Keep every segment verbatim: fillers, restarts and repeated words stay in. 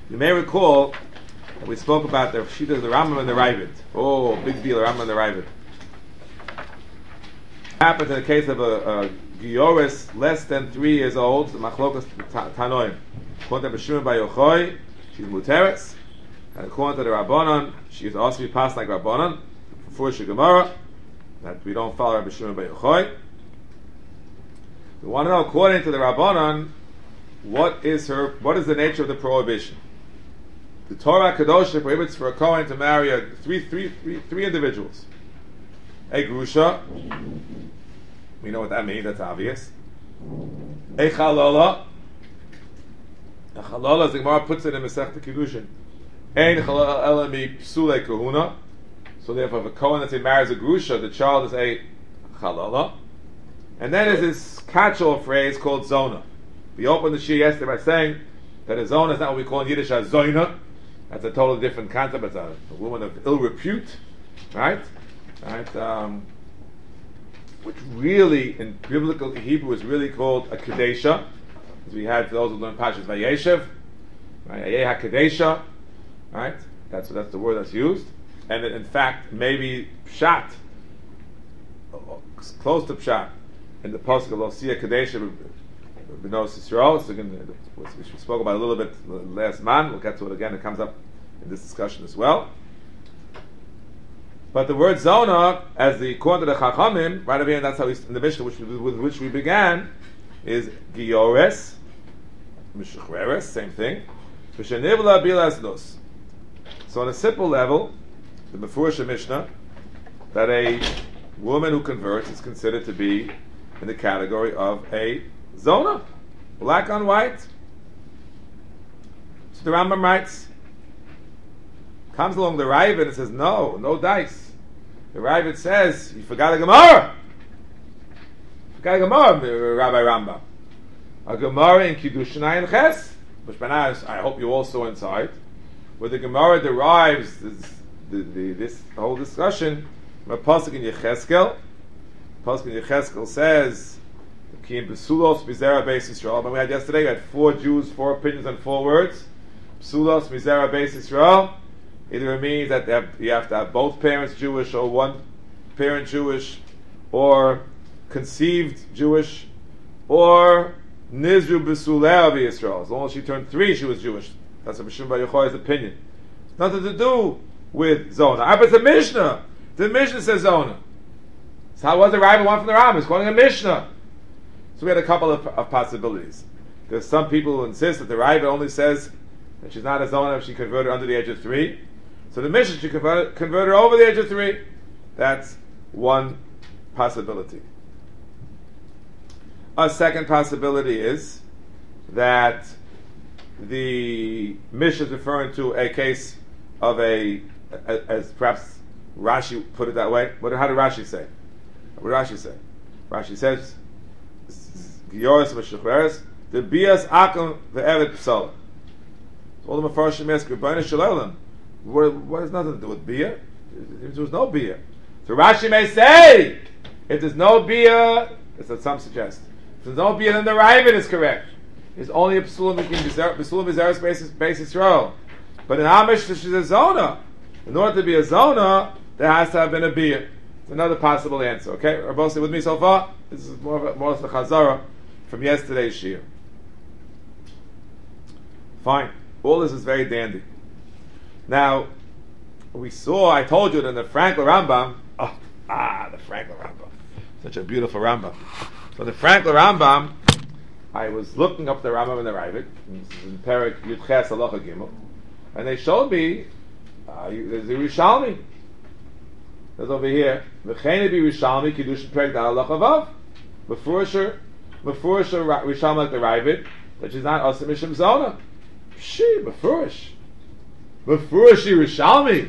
You may recall that we spoke about the Shita of the Rambam and the Ravid. Oh, big deal, Rambam and the Ravid. Happened in the case of a, a Gioris less than three years old, the Machlokas Tanoim. According to B'Shimon Bar Yochai, she's Muteres. And according to the Rabbanon, she is also be passed like Rabbanon, for Fursha Gemara, that we don't follow Rabbi Shimon Bar Yochai. We want to know, according to the Rabbanon, what is her, what is the nature of the prohibition? The Torah Kadosh prohibits for a Kohen to marry a, three, three, three, three individuals. A Grusha, we know what that means, that's obvious. A Chalola, a Chalola, the Gemara puts it in Masechta Kiddushin. Ein Chalola Elami Psule Kahuna. So therefore, if a Kohen, let's say, marries a Grusha, the child is a Chalola. And then there's this catch-all phrase called Zona. We opened the Shir yesterday by saying that a Zona is not what we call in Yiddish a Zoina. That's a totally different concept. It's a, a woman of ill repute, right? Right? Um, which really, in biblical Hebrew, is really called a Kadesha. As we had for those who learn Pashas Vayeshev, right? Ayeh HaKadesha, right? That's, that's the word that's used. And it, in fact, maybe Pshat, close to Pshat, in the Pasuk of Losia Kadesha, B'nos Yisrael. So again, we spoke about a little bit last month. We'll get to it again. It comes up in this discussion as well. But the word Zona, as the according to the Chachamim, right over here, and that's how we, in the Mishnah which we, with which we began, is Giores, Mishachreres, same thing. V'shenivla bilas dos. So on a simple level, the Mefurish Mishnah, that a woman who converts is considered to be in the category of a Zona, black on white. So the Rambam writes, comes along the Ravid and says, no, no dice. The Ravid says, you forgot a Gemara. You forgot a Gemara, Rabbi Rambam. A Gemara in Kiddushin Ayin Ches, which I hope you all saw inside, where the Gemara derives this, the, the, this whole discussion from a pasuk in Yecheskel. Pasuk in Yecheskel says, Kim Besulos Mizera Beis Yisrael. When we had yesterday, we had four Jews, four opinions, and four words. Besulos Mizera Beis Yisrael. Either it means that they have, you have to have both parents Jewish, or one parent Jewish, or conceived Jewish, or Nizru Besulea Yisrael. As long as she turned three, she was Jewish. That's Rabbi Shimon Bar Yochai's opinion. It's nothing to do with Zona. Ah, but it's a Mishnah. The Mishnah says Zona. So how was the Rabbi one from the Rambam? He's calling a Mishnah. So we had a couple of, of possibilities. There's some people who insist that the Rabbi only says that she's not a Zona if she converted under the age of three. So the Mishnah should convert, convert her over the age of three. That's one possibility. A second possibility is that the Mishnah is referring to a case of a, as perhaps Rashi put it that way. What, how did Rashi say? What did Rashi say? Rashi says, Gioris v'shachreres, the bias akum ve'evet p'sala. All the Mefarshim ask, Rebbeinu Shalom, what, what has nothing to do with bia? There was no bia. So Rashi may say, if there's no bia, that's what some suggest. If there's no bia, then the Ravid is correct. It's only a psulim psulim mizeres basis basis Yisrael. But in Amish, she's a Zona. In order to be a Zona, there has to have been a bia. It's another possible answer. Okay, are both with me so far? This is more of a, more of the Chazara from yesterday's Shir. Fine. All this is very dandy. Now, we saw, I told you that in the Frankel Rambam, oh, ah, the Frankel Rambam. Such a beautiful Rambam. So the Frankel Rambam, I was looking up the Rambam and the Ravid, this is in Perek Yudches Halacha Gimel, and they showed me, uh, there's a Rishalmi. There's over here, V'chein be Rishalmi, Kiddushin Perek Halacha Vav. Befurusher, Befurusher Rishalmi like the Ravid, that she's not Asa Mishim Zona. She, Befurish. Befurish Yerushalmi.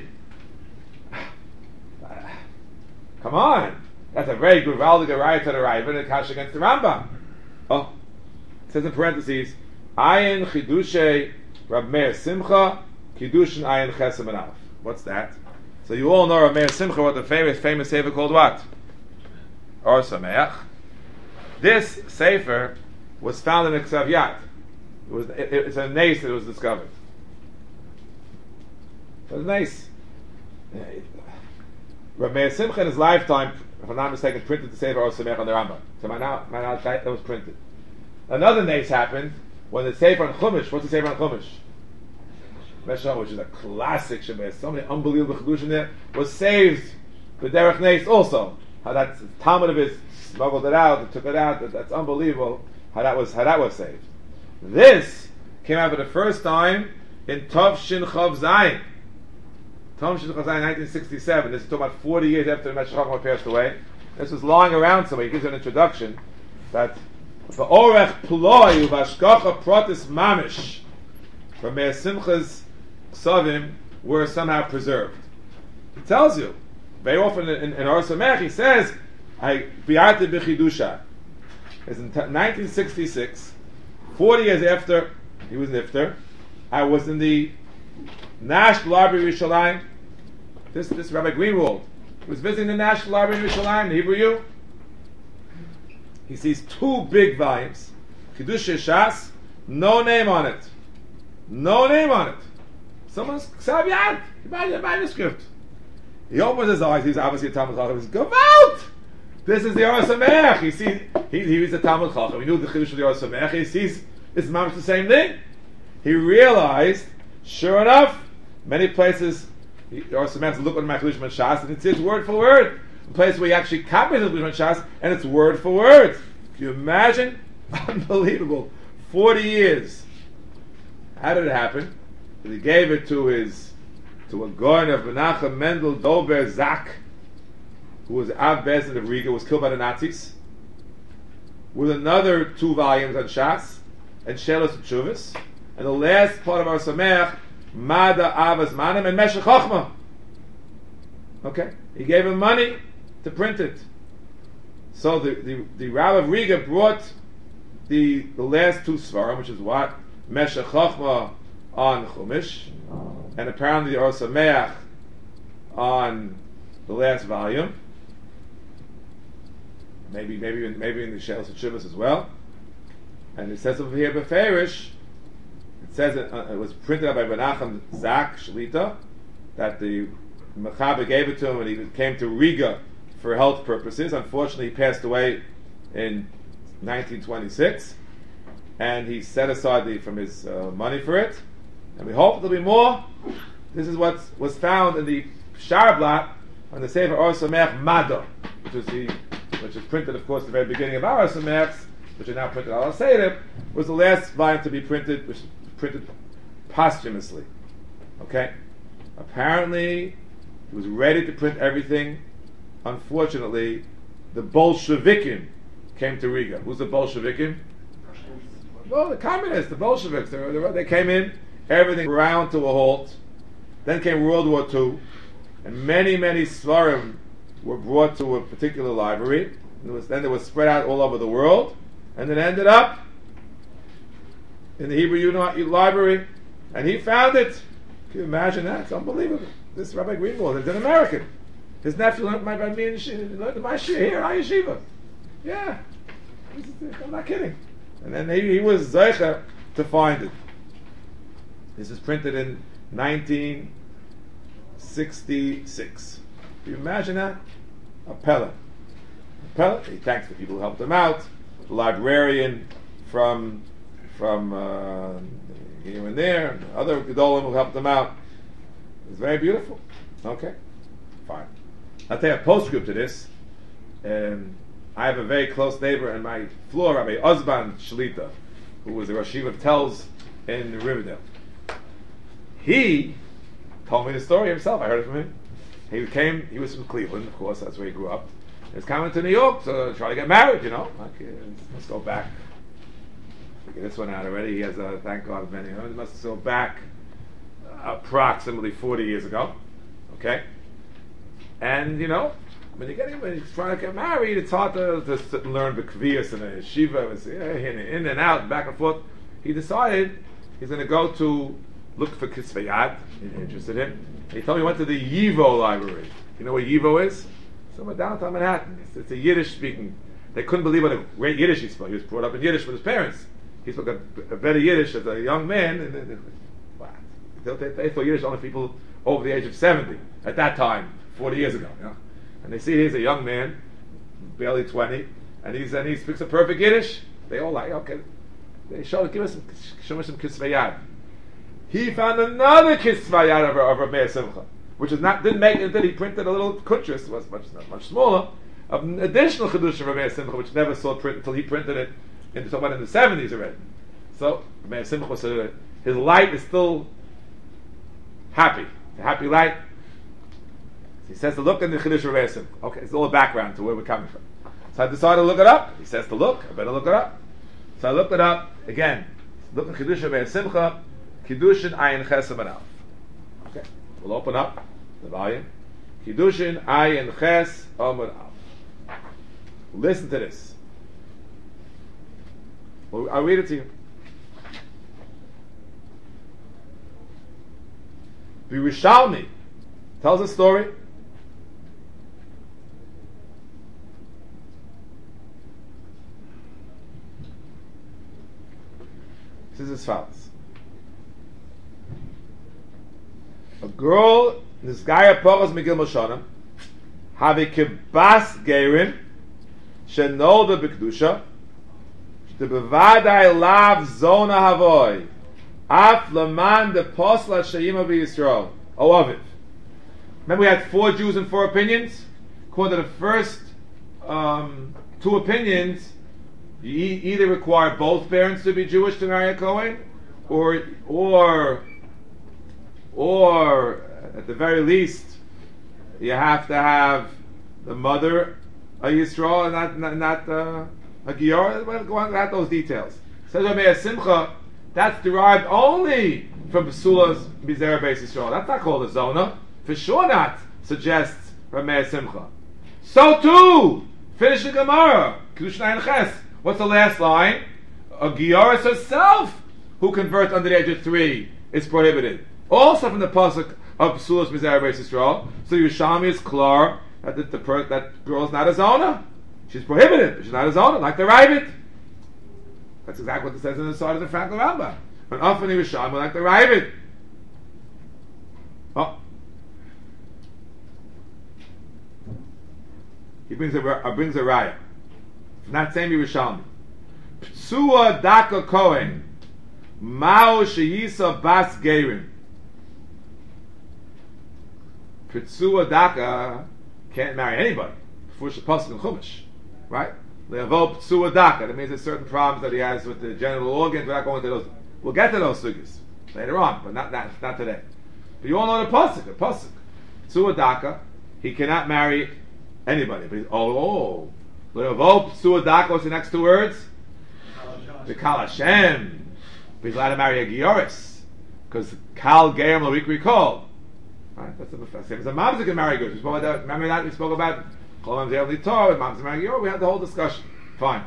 Come on. That's a very good Valdig Arayah to the Ravid and Kash against the Rambam. Oh. It says in parentheses, Ayin Chidushay Rab Meir Simcha, Kiddushin Ayin Chesem and Aleph. What's that? So you all know Rab Meir Simcha, what the famous, famous sefer called what? Or Sameach. This sefer was found in a Ksav Yad. It was, it, it's a nace that was discovered. It was nice. Rav Meir Simcha in his lifetime, if I'm not mistaken, printed the Sefer Or Samech on the Rambam. So my now, my now that was printed. Another nace happened when the Sefer on Chumash. What's the Sefer on Chumash? Meshach, which is a classic Shebeh, so many unbelievable chedushim there, was saved. The Derech Nace also. How that Talmud of his smuggled it out and took it out. That, that's unbelievable. How that was how that was saved. This came out for the first time in Tov Shin Chav Zayin. Tov Shin Chav Zayin, nineteen sixty-seven. This is talking about forty years after the Meshach Chochmah passed away. This was lying around somewhere. He gives an introduction that V'orech Ploi Uvashkacha Protis Mamish from Meir Simcha's Ksavim were somehow preserved. He tells you very often in, in, in Or Samech he says, "I bi'arti b'chidusha." It's in t- nineteen sixty-six, forty years after he was nifter. I was in the National Library of Yerushalayim. This this Rabbi Greenwald was visiting the National Library of Yerushalayim, the Hebrew U. He sees two big volumes, Kiddush Shas, no name on it, no name on it. Someone's ksav yad, a manuscript. He opens his eyes. He's obviously a Talmud Chacham. He says, "Go out! This is the Or Samech." He sees he, he reads the Talmud Chacham. He knew the Chiddush of the Or Samech. He sees it's much the same thing. He realized, sure enough, many places the Or Samech look on Machlish Shas and it says word for word. A place where he actually copies the Machlish Shas and it's word for word. Can you imagine? Unbelievable. Forty years. How did it happen? He gave it to his to a Goyen of Menachem Mendel Dober Zak, who was Av Bezin of Riga, was killed by the Nazis, with another two volumes on Shas and Shelos and Shuvas, and the last part of Or Samech, Mada Avas Manim and Meshach Chochmah. Okay, he gave him money to print it. So the the, the Rav of Riga brought the the last two Svarim, which is what Meshach Chochmah on Chumash, and apparently the Or Samech on the last volume. Maybe, maybe, in, maybe in the Shelos and Shuvas as well. And it says over here, Beferish, it says it, uh, it was printed by Menachem Zak Shlita, that the Mechaber gave it to him when he came to Riga for health purposes. Unfortunately, he passed away in nineteen twenty-six, and he set aside the, from his uh, money for it. And we hope there'll be more. This is what was found in the Sharblat on the Sefer Or Samech Mada, which was the which is printed, of course, at the very beginning of our Or Samechs, which are now printed al Seder, was the last volume to be printed, which was printed posthumously. Okay? Apparently, he was ready to print everything. Unfortunately, the Bolshevikim came to Riga. Who's the Bolshevikim? Well, the communists, the Bolsheviks. They, were, they came in, everything ground to a halt. Then came World War Two, and many, many Svarim were brought to a particular library. And it was, then they were spread out all over the world, and it ended up in the Hebrew Uni- Library, and he found it. Can you imagine that? It's unbelievable. This Rabbi Greenwald is an American. His nephew learned my by me and learned my shir here, I yeshiva. Yeah, I'm not kidding. And then he, he was zeicher to find it. This was printed in nineteen sixty-six. Can you imagine that? A Pella. A Pella. He thanks the people who helped him out. The librarian from from uh, here and there, and other gedolim who helped him out. It's very beautiful. Okay, fine. I'll tell you a postscript to this. Um, I have a very close neighbor in my floor, Rabbi Ozban Shlita, who was a Rosh Yeshiva of Telz in Riverdale. He told me the story himself. I heard it from him. He came. He was from Cleveland, of course. That's where he grew up. He was coming to New York to try to get married. You know, like, uh, let's go back. Figure this one out already. He has a thank God many. He must go back approximately forty years ago. Okay, and you know, when you get him, when he's trying to get married, it's hard to, to sit and learn the kvias and the yeshiva. It was, yeah, in and out, back and forth. He decided he's going to go to look for Kisvei Yad. He's interested in. He told me he went to the Yivo library. You know where Yivo is? Somewhere downtown Manhattan. It's, it's a Yiddish speaking. They couldn't believe what a great Yiddish he spoke. He was brought up in Yiddish with his parents. He spoke a, a better Yiddish as a young man. And, and, wow. They, they, they thought Yiddish only people over the age of seventy at that time, forty years ago. You know? And they see he's a young man, barely twenty, and he's and he speaks a perfect Yiddish. They all like, okay. They showed, give us some, show me some kisvayad. He found another kisvayad of, of Rabbi Simcha, which is not didn't make it. That he printed a little kutris, was much much smaller, of an additional chedush of Rabbi Simcha, which never saw print until he printed it in the in the seventies already. So Rabbi Simcha was uh, his light is still happy, the happy light. He says to look in the chedush of Rabbi Simcha. Okay, it's all a background to where we're coming from. So I decided to look it up. He says to look. I better look it up. So I looked it up again. Look in Kiddush Rabbi Simcha, Kiddushin Ayin Ches Amud Aleph. Okay, we'll open up the volume. Kiddushin Ayin Ches Amud Aleph. Listen to this. Well, I'll read it to you. The Rishalmi tells a story. This is as follows. A girl, this guy Aporos Megil Moshanim, have a kibas gerin, shenolda b'kedusha, the bevadai lav zona havoy, af laman de posla sheyima b'Yisrael. Oh, of it. Remember we had four Jews and four opinions? According to the first um, two opinions, you e- either require both parents to be Jewish to marry a Kohen, or, or, or at the very least, you have to have the mother a Yisrael and not not, not uh, a Gior. We'll go on at those details. Says Rabbi Simcha, that's derived only from Psulas Mizera Beis Yisrael. That's not called a Zona. For sure not suggests Rabbi Simcha. So too, finish the Gemara. Kedushin Ayin Ches. What's the last line? A Gioris herself, who converts under the age of three, is prohibited. Also from the pasuk of Psulas Mizera Beis Yisrael. So Yerushalmi is clear that the, the per, that girl is not a Zona. She's prohibited. She's not a Zona, like the Ravid. That's exactly what it says in the side of the Frankel Rambam. But often Yerushalmi like the Ravid. Oh. He brings a uh, brings a raya. Not same Yerushalmi. Psua Daka Kohen Mao Sheyisa Bas Gerim. Psua Daka can't marry anybody before she passes in Chumash, right? Le'avol Psua Daka. That means there's certain problems that he has with the genital organs. We're not going to those. We'll get to those sugis later on, but not not, not today. But you all know the pasuk. The pasuk Psua Daka. He cannot marry anybody. But he's, oh. oh. What's the next two words? The Kal Hashem. But he's allowed to marry a Gioris. Because Kal Gerim Lorik recall. Right? That's the same as a Mamzer can marry good. We spoke about that. Remember that? We spoke about Kol Mamzer Litor and Mamzer marry Gior. We had the whole discussion. Fine.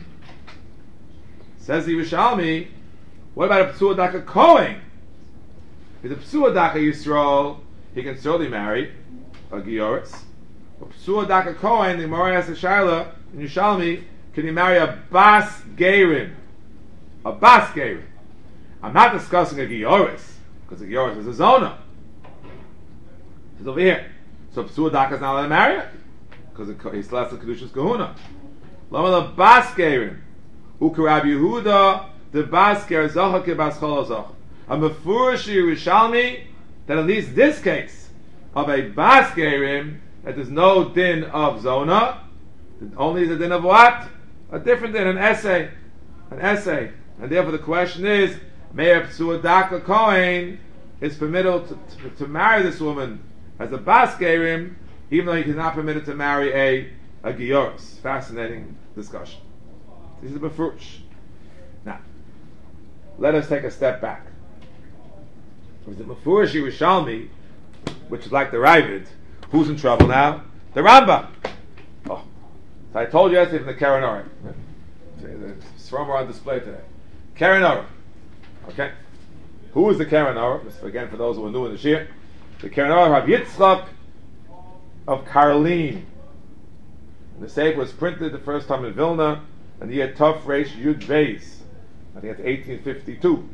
Says the Yerushalmi, what about a Psua Daka Kohen? If he's a Psua Daka Yisrael, he can certainly marry a Gioris. Psua Daka Kohen, the Gemara has a Shaila in Yerushalmi, can you marry a Bas Gerim? A Bas Gerim. I'm not discussing a Gioris, because a Gioris is a Zona. It's over here. So Psua Daka is not allowed to marry her, because he still has the Kedushas Kahuna. Lama the Bas Gerim. Ukarab Yehuda, the Bas Ger Zocha ke Bas Chol Zocha. A Mefurish Yerushalmi, that at least this case, of a Bas Gerim, that there's no din of Zona, only is a din of what? A different din, an essay. An essay. And therefore the question is, Meir Psua Daka Kohen is permitted to, to, to marry this woman as a Bas Gerim, even though he is not permitted to marry a, a Gioris. Fascinating discussion. This is a Befrush. Now, let us take a step back. With the Mefurish Yerushalmi, which is like the Ravid, who's in trouble now? The Rambam. Oh, so I told you yesterday from the Karen Orah. The Sromer on display today. Karen Orah. Okay. Who is the Karen Orah? Just again, for those who are new in the Shir, the Karen Orah Rav Yitzchak of Karlin. The Sefer was printed the first time in Vilna, and he had tough race Yud Beis. I think it's eighteen fifty-two.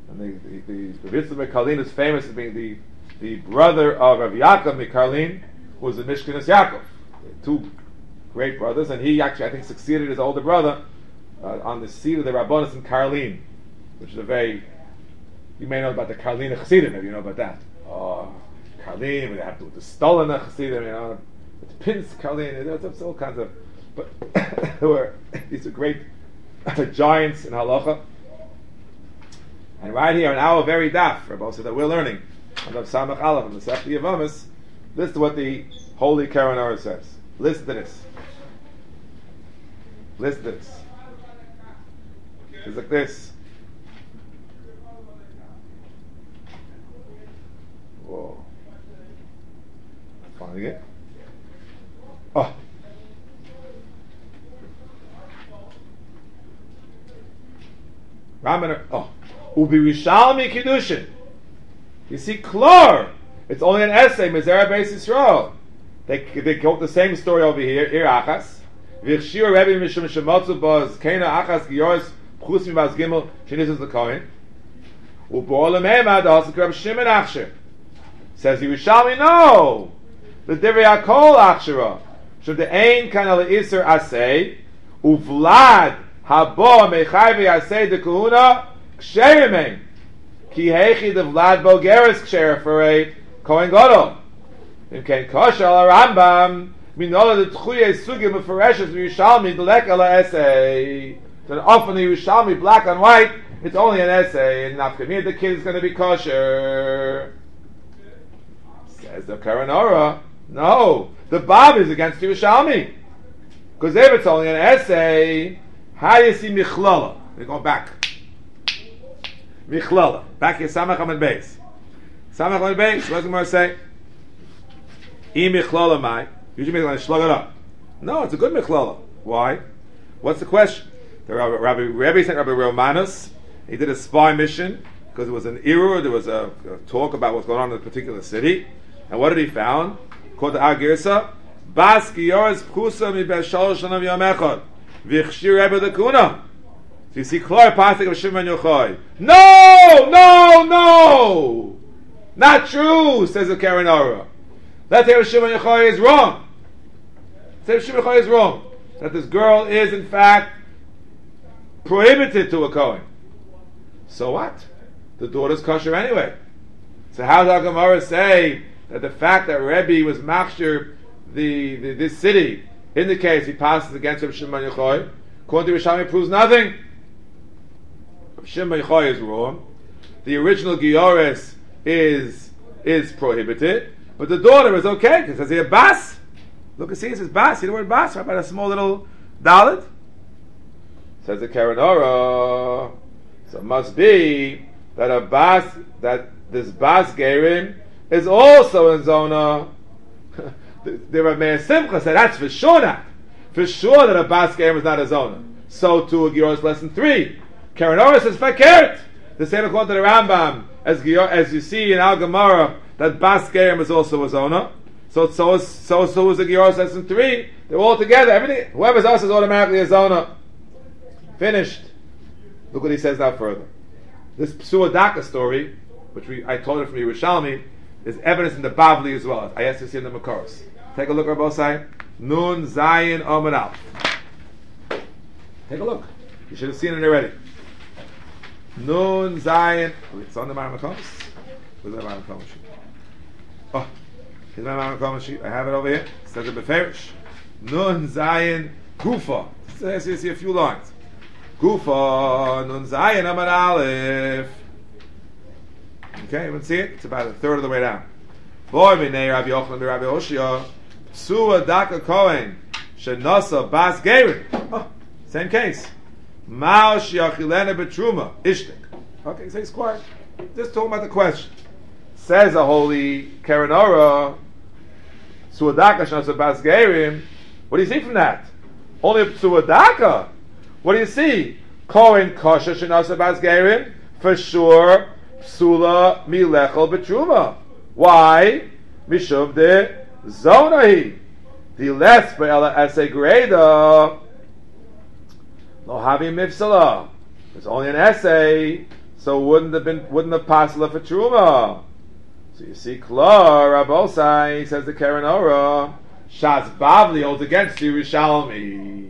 And the the, the Rav Yitzchak Mikarlin is famous as being the the brother of Rav Yaakov Mikarlin, who was the Mishkanis Yaakov. Two great brothers, and he actually, I think, succeeded his older brother uh, on the seat of the Rabbanos in Karlin, which is a very, you may know about the Karlin Chassidim, if you know about that. Oh, Karlin, they have to do the Stolen Chassidim, you know, the Pins Karlin, there's all kinds of, but there were, these are great giants in Halacha. And right here in our very daf, Rabbi said that we're learning, on the Samach Aleph, on the Sefti Yavamis, listen to what the Holy Karen Orah says. Listen to this. Listen to this. It's like this. Whoa. Finding it. Oh. Raman. Oh. Ubi Rishalmi Kiddushin. You see, Klor. It's only an essay. Mizera Beis Yisrael. They they quote the same story over here. Ir Achas. V'chshir Rebbe Mishum Shemotzu Boz Kena Achas Giyoris Chus Mibaz Gimel Shenizus L'Kohen. U'B'Olam Hema D'Hasik Reb Shimon Achsher. Says Yerushalmi, no. The Divrei HaKol Achshera. Should the Ein Kana L'Isser Asay U'Vlad Habo Mechai V'Asay D'Kehuna Ksheremein Ki Heichi D'Vlad Bogeres Ksher Ferei Kohen Gadol. Im Ken Kosher Al Rambam Minola the Tchuye Sugi Mefereshes Yerushalmi D'Lek Ela Essay. Then often the Yerushalmi black and white, it's only an essay, and Nafkamir the kid is going to be kosher. Says the Karen Orah, no, the Bab is against Yerushalmi. Because if it's only an essay, how do you see Michlala? We go back. Michlala. Back here, Samach Amad Beis. Samach Amad Beis, what does the Gemara say? I Michlala Mai. Usually Michlala, slug it up. No, it's a good Michlala. Why? What's the question? The Rabbi, Rabbi, Rabbi sent Rabbi Romanus. He did a spy mission because there was an error. There was a, a talk about what's going on in a particular city. And what did he found? Called the Agirsa. Bas Giyoris Pchusa mi Beshal Shanam Yom Echad. V'chshir Rebbe the Kuna. So you see, Klor Pasik of Shimon Yochai. No, no, no, not true. Says the Karen Orah. That Rebbe Shimon Yochai is wrong. Rebbe Shimon Yochai is wrong. That this girl is in fact prohibited to a Kohen. So what? The daughter's kosher anyway. So how does the Gemara say that the fact that Rebbe was machshir the, the this city indicates he passes against Reb Shimon Yochai? According to Rishalmi, proves nothing. Reb Shimon Yochai is wrong. The original Giores is is prohibited, but the daughter is okay because it says here bas. Look and see, it says bas. See the word bas? Right about a small little dalet. Says the Karen Orah. So it must be that a bas, that this bas gerim is also in zona. The Rav Meir Simcha said that's for sure not. For sure that a bas gerim is not a zona. So too a Giyoris lesson three. Karen Orah says fakert. The same according to the Rambam as Giyor, as you see in Al Gemara that bas gerim is also a zona. So so so so is the Giyoris lesson three. They're all together. Everything whoever's us is automatically a zona. Finished. Look what he says now further. This Psua Daka story, which we I told it from Yerushalmi, is evidence in the Bavli as well. I asked to see in the Makoros. Take a look, Rabbi Osai. Nun Zayin Omen Al. Take a look. You should have seen it already. Nun Zayin. It's on the Makoros. Where's the Makoros sheet? Oh, here's my Makoros sheet. I have it over here. It says it beferish. Nun Zayin Gufa. So you see a few lines. Gufa Nun Zayin Amar Aleph. Okay, you can see it. It's about a third of the way down. Boy, Minei Rabbi Yochanan be Rabbi Oshia. Psua Daka Kohen Shenasa Bas Gerin. Oh, same case. Mao Shiachilena Betruma Ishtik. Okay, so he's quiet. Just talking about the question. Says a holy Karen Orah. Psua Daka Shenasa Bas Gerin. What do you see from that? Only a Psua Daka. What do you see? Kohen Kosher Shenasa Bas Gerin. For sure. Psula milechel betruma. Why? Mishum de zonahi. The less be'ela ese greda. Lo havi mifsala. There's only an essay. so wouldn't have been wouldn't have possible for truma. So you see, Klar Rabosai says the Karen Ora Shas Bavli holds against the Yerushalmi.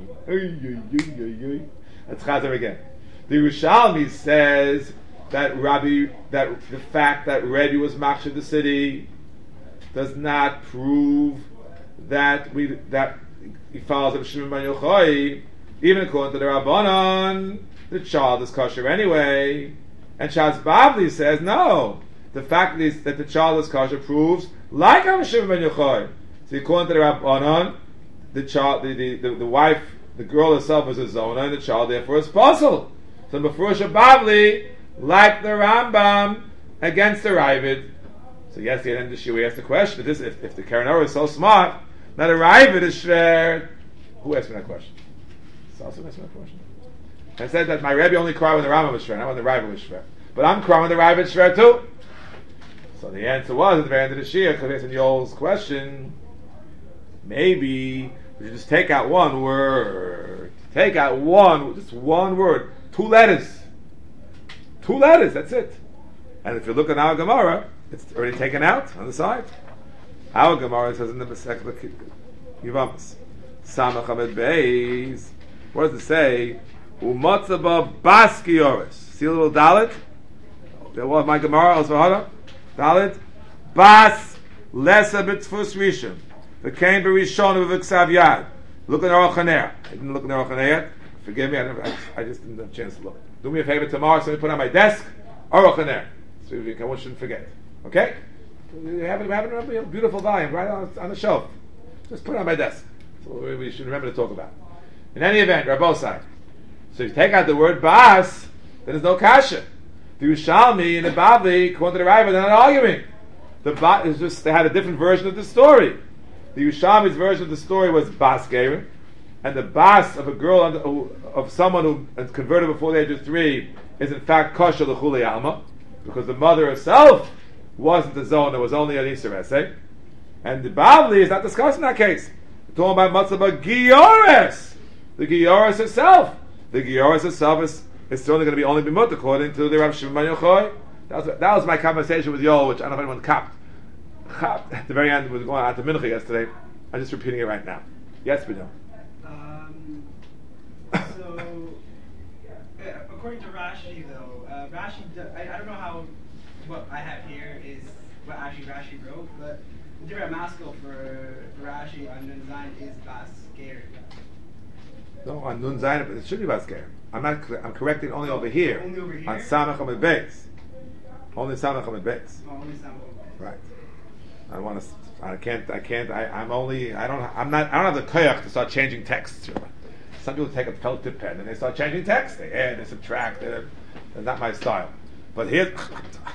Let's chazer again. The Yerushalmi says that Rabbi that the fact that Rebbe was machshav the city does not prove that we that he follows Rabbi Shimon Bar Yochai. Even according to the Rabbanon, the child is kosher anyway. And Shas Bavli says no. The fact is that the child is kosher proves like Rabbi Shimon Bar Yochai. So according to the Rabbanon, the child, the, the, the, the wife, the girl herself is a zona, and the child therefore is possible. So before Shabavli, like the Rambam against the Ravid. So yes, at the end of the shiur we asked the question: if, this, if, if the Karen Ora is so smart, that a Ravid is shver. Who asked me that question? Salsa asked me that question. I said that my Rebbe only cried when the Rambam was shver, not when the Ravid was shver. But I'm crying when the Ravid is shver too. So the answer was at the very end of the shiur, because it's in Yoel's question. Maybe we should just take out one word. Take out one, just one word. Two letters. Two letters, that's it. And if you look at our Gemara, it's already taken out on the side. Our Gemara says in the Masechta Yevamos, Samach Amid Beis. What does it say? Umatzaba Baskioris. See a little dalit? What my Gemara also had? Dalit. Bas Lesa B'Tfus Rishon. The Kain B'Rishon of V'Ksav Yad. Look at Aruch HaNer. I didn't look at Aruch HaNer yet. Forgive me, I, never, I, I just didn't have a chance to look. Do me a favor tomorrow, so we put it on my desk, Aruch HaNer. So we can, one shouldn't forget. Okay? We have it, we have it in a beautiful volume right on, on the shelf. Just put it on my desk. So we, we should remember to talk about. In any event, Rabbosai. So if you take out the word Bas, then there's no kasha. The Yerushalmi and the Bavli, according to the Rambam, they're not arguing. The Bas is just, they had a different version of the story. The Yerushalmi's version of the story was Bas Gerim, and the Bas of a girl, of someone who converted before the age of three, is in fact kosher l'chulei alma, because the mother herself wasn't the zone, it was only an Isser Esek. And the Bavli is not discussing that case. We're talking about Matzah Giores, the Giores herself. The Giores herself is, is certainly going to be only bimut according to the Rav Shimon Bar Yochai. That was, that was my conversation with Yoel, which I don't know if anyone capped. At the very end, we were going out to Mincha yesterday. I'm just repeating it right now. Yes, Binyo. Um, so, uh, according to Rashi, though, uh, Rashi, I, I don't know how what I have here is what actually Rashi wrote, but the different maskil for, for Rashi on Nun Zayin is Bas Gerim. No, on Nun Zayin, it should be Bas Gerim. I'm not. I'm correcting only over here. Only over here. On Samach Amid Beis. Only Samach Amid Beis. Oh, only Samach Amid Beis. Right. I want to. I can't. I can't. I, I'm only. I don't. I'm not. I don't have the koyach to start changing text. Some people take a felt tip pen and they start changing text. They add, they subtract. They're, that's not my style. But here, you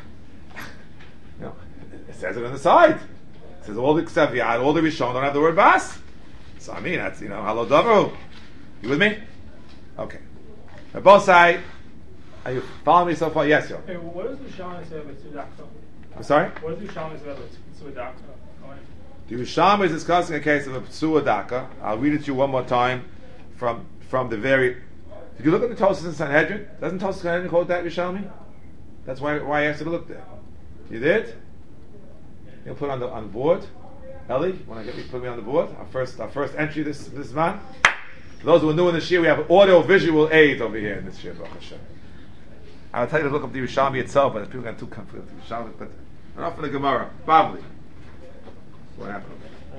know, it says it on the side. It says all the Ksaviyad, all the Rishon don't have the word Bas. So I mean, that's, you know, hello Davaru. You with me? Okay. Now, both sides. Are you following me so far? Yes, yo. Hey, well, what does Yerushalmi say about Tzedakah? I'm sorry? What does Yerushalmi say about Tzedakah? The Yerushalmi is discussing a case of a Psua Daka. I'll read it to you one more time from from the very. Did you look at the Tosas in Sanhedrin? Doesn't Tosas in Sanhedrin quote that Yerushalmi? That's why why I asked you to look there. You did? You'll put it on the on the board. Ellie, when I get you put me on the board, our first our first entry this this month. For those who are new in this year, we have audio visual aids over here in this year. I'll tell you to look up the Yerushalmi itself, but if people get too comfortable with the Yerushalmi, but enough for the Gemara. Probably. What happened?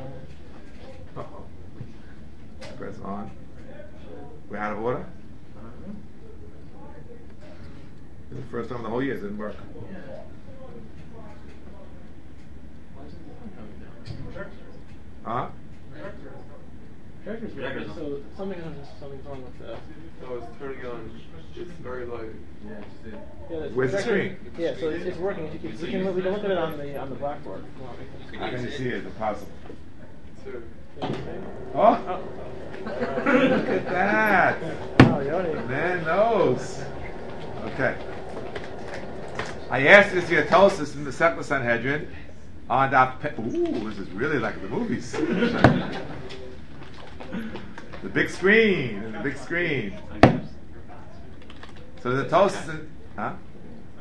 Uh oh. Press on. We're out of order? This is the first time in the whole year it didn't work. Huh? So something something's wrong with that. No, it's turning on. It's very light. Yeah, yeah, Where's the screen? Yeah, so it's, it's working. You can, we can we can look at it on the on the blackboard. How can you see it? It's impossible. Sure. Oh! Look at that! Oh, Yoni. Man knows. Okay. I asked this here Tosas in the Second Sanhedrin on that. Pe- Ooh, this is really like the movies. The big screen, and the big screen. So the Tosas, in, huh?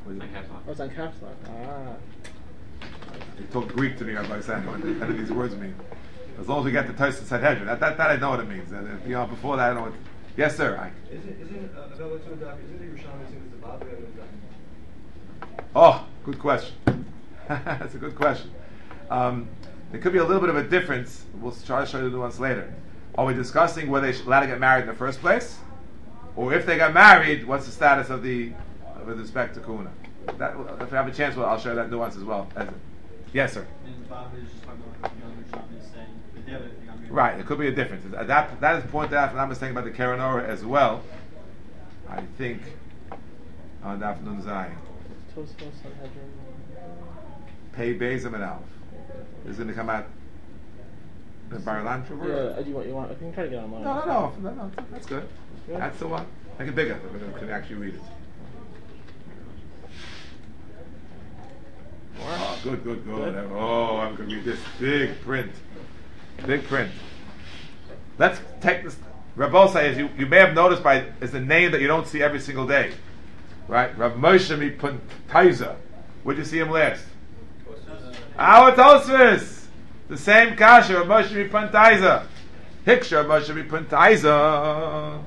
Was it? Oh, it's on caps lock. Ah. He talked Greek to me, Rabbi Sam. What do these words mean? As long as we get the Tosfos Sanhedrin, that, that that I know what it means. Uh, you know, before that, I don't know what. Yes, sir. I, Isn't isn't uh, Avela Tundak? Isn't the Yerushalmi saying it's the Babri Avela? oh, good question. That's a good question. Um, there could be a little bit of a difference. We'll try to show you the nuance later. Are we discussing whether they should allowed to get married in the first place, or if they got married, what's the status of the uh, with respect to Kuna? That, if I have a chance, well, I'll show that nuance as well. As yes, sir. And Bob is just talking about the younger shop is saying the David thing on your Right, it could be a difference. Uh, That that is pointed out, if I'm not mistaken, about the Keren Orah as well. I think on Daf Nun Zayin. Tosfos Sanhedrin. Pei Bezim and Alf. Is going to come out the Bar-Ilan Shavur? Yeah, uh, do you want, you want, I can try to get online. No, no, no, no, no, that's good. Yeah. That's the one. Make it bigger, so we can actually read it. Oh, good, good, good. Good. Oh, I'm going to read this big print. Big print. Let's take this. Rabosa, as you, you may have noticed, by is a name that you don't see every single day. Right? Rav Moshe Mipuntaiza. Where'd you see him last? Our Tosfos. The same kasha, Rav Moshe Mipuntaiza. Hiksha, Rav Moshe Mipuntaiza.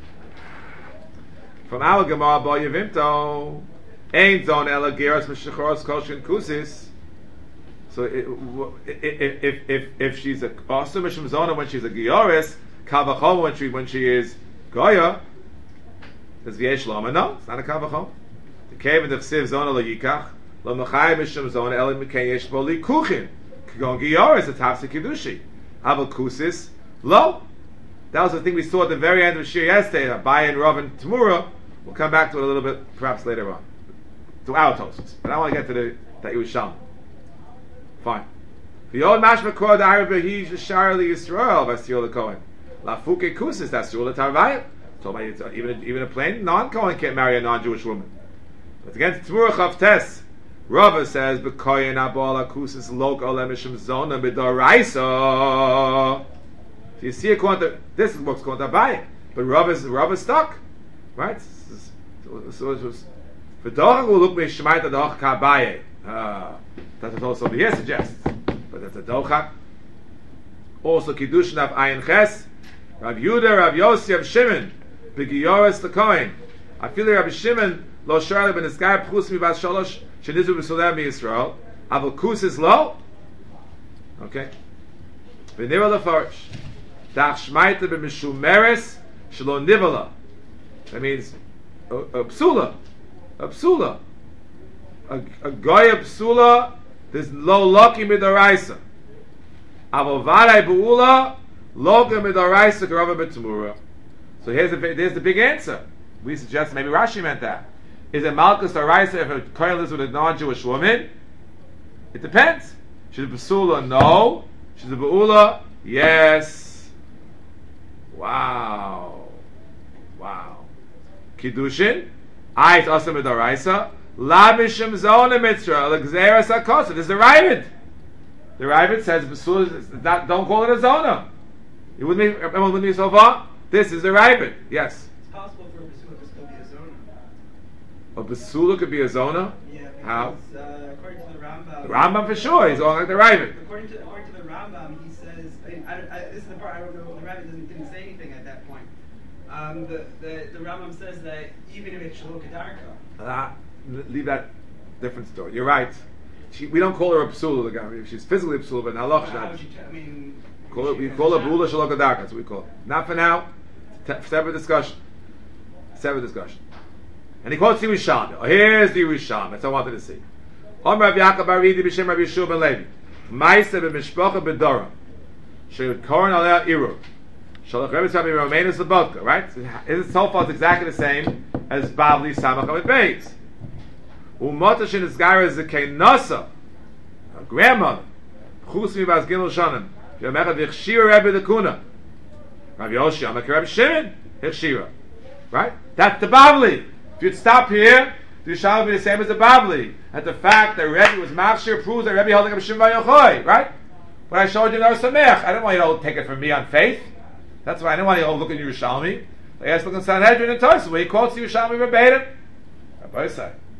From our Gemara, Bo Yevimto. Ain't zon ela geras mishachoros koshin kusis. So it, if if if if she's a also mishum zona when she's a gioris, kavachom when she when she is goya, does v'yesh lama? No, it's not a kavachom. The cave in the chsiv zona lo yikach lo mechay mishum zona ela mikay yesh bo li kuchin kagon gioris a tafsi kidushi aval kusis lo. That was the thing we saw at the very end of Shir yesterday. Abai and Rav and Tamura. We'll come back to it a little bit perhaps later on. To our Tosfos, but I want to get to the that Yerushalmi. Fine. The old mashma kor the Arab he shar li Yisrael v'asiyol Kohen. La fuke kusis that's the tarvayim. So by even even a plain non-Kohen can't marry a non-Jewish woman. But against Tzmurah Chavtes, Rava says b'koyin abol akusis lok olemishim zona b'doraisa. So you see according to this book's called Abai, but Rava's Rava's stuck, right? So, so it was. V'dochak will look me shemaita dochak kabaye. That's what also over here suggests. But that's a dochak. Also kiddushin of ayin ches. Rav Yehuda, Rav Yossi, Rav Shimon, b'giyoris l'kohen. I feel Rav Shimon lo sharle ben eskay pchus mi bas shalosh shenizu b'solem mi-Yisrael. Aval kusis lo. Okay. V'nira lefarish. Dach shemaita b'mishumeres shelo nivala. That means a, a psula. A psula. A, a goya psula, there's lo loki midaraisa. Avovarai buula, loki midaraisa karava betamura. So here's the, there's the big answer. We suggest maybe Rashi meant that. Is it Malkus Daraisa if a kohen lives with a non-Jewish woman? It depends. She's a psula, no. She's a buula, yes. Wow. Wow. Kiddushin? Ayat Asam Midaraisa, La Mishum Zona Mitzra, Alexera Sakosa. This is the Ravid. The Ravid says, not, don't call it a Zona. You with me? Everyone with me so far? This is the Ravid. Yes. It's possible for a basula to still be a zona. A basula could be a Zona? Yeah, because, How? Uh, according to the Rambam. The Rambam for sure. He's going like the Ravid. According to according to the Rambam, he says. I mean, I, I, this is the part I don't know. The Rambam didn't, didn't say anything at that point. Um, the, the the Rambam says that even if it's shalom kedarka. Uh, leave that different story. You're right. She, we don't call her a psula. The guy. She's physically a psula, but in halach, How not. would you t- I mean. Call it, we call it bula shalokadaka. That's what we call it. Not for now. T- separate discussion. Separate discussion. And he quotes the Yerushalmi. Oh, here's the Yerushalmi. That's what I wanted to see. Om Rav Yaakov bar Ridi b'shem Rav Yeshua ben Levi. Ma'aseh b'mishpacha b'dora. She'ud koren aleh irur. Shalach Rebbe Tzvi Romanus Lebodka. Right? It so far it's exactly the same as Bavli Samach Amit Beis. Umota shen esgara zekei nasa. A grandmother. Chus mi bas gimel shanim. Yomechad v'chshira Rebbe Dekuna. Rav Yoshi Amak Rebbe Shimon. Hichshira. Right? That's the Bavli. If you'd stop here, the Yerushalmi would be the same as the Bavli. And the fact that Rebbe was Machshir proves that Rebbe held like a Shimon Bar Yochai. Right? When I showed you Nar Samech, I didn't want you to take it from me on faith. That's why I didn't want you to look at Yerushalmi. I asked look at Sanhedrin and Tosfos, where he quotes Yerushalmi verbatim. Rabbi said,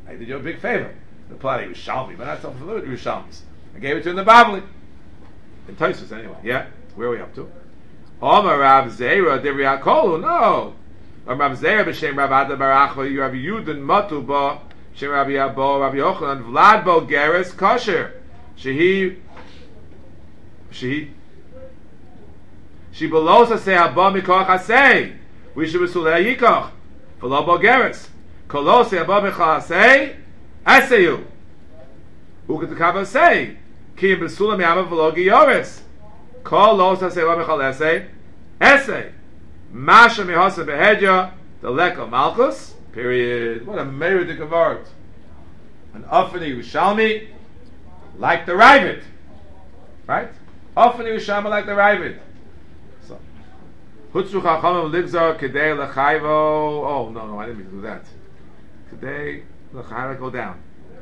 I did you a big favor. The plot Yerushalmi, but not so familiar with Yerushalmis. I gave it to you in the Babli. In Tosfos anyway. Yeah? Where are we up to? Omar Rav Zera Divri HaKolu. No. Omar Rav Zera b'shem Rav Ada Barachva Rav Yudin Matu Ba Shem Rabbi Abba Rabbi Yochanan Vlad Bo Geres Kosher. Shehi Shehi She belosa say Abba Mikoch Asay. We should be Sulei Yikoch. V'lo Bo Geres. Kolose Abba Mikoch Asay. Asayu. Uketakava say. Ki Besulam Yama V'lo Giyores. Kol Los Asay Abba Mikoch Asay. Asay. Masha Mihasa Behedya. The Leko Malchus. Period. What a meridic of art. An Afani Yerushalmi, like the Ravid. Right? Afani Yerushalmi like the Ravid. So, Hutzu Chachamim Ligzar Kedei Lechayvo. Oh, no, no, I didn't mean to do that. Kedei Lechayvo, go down.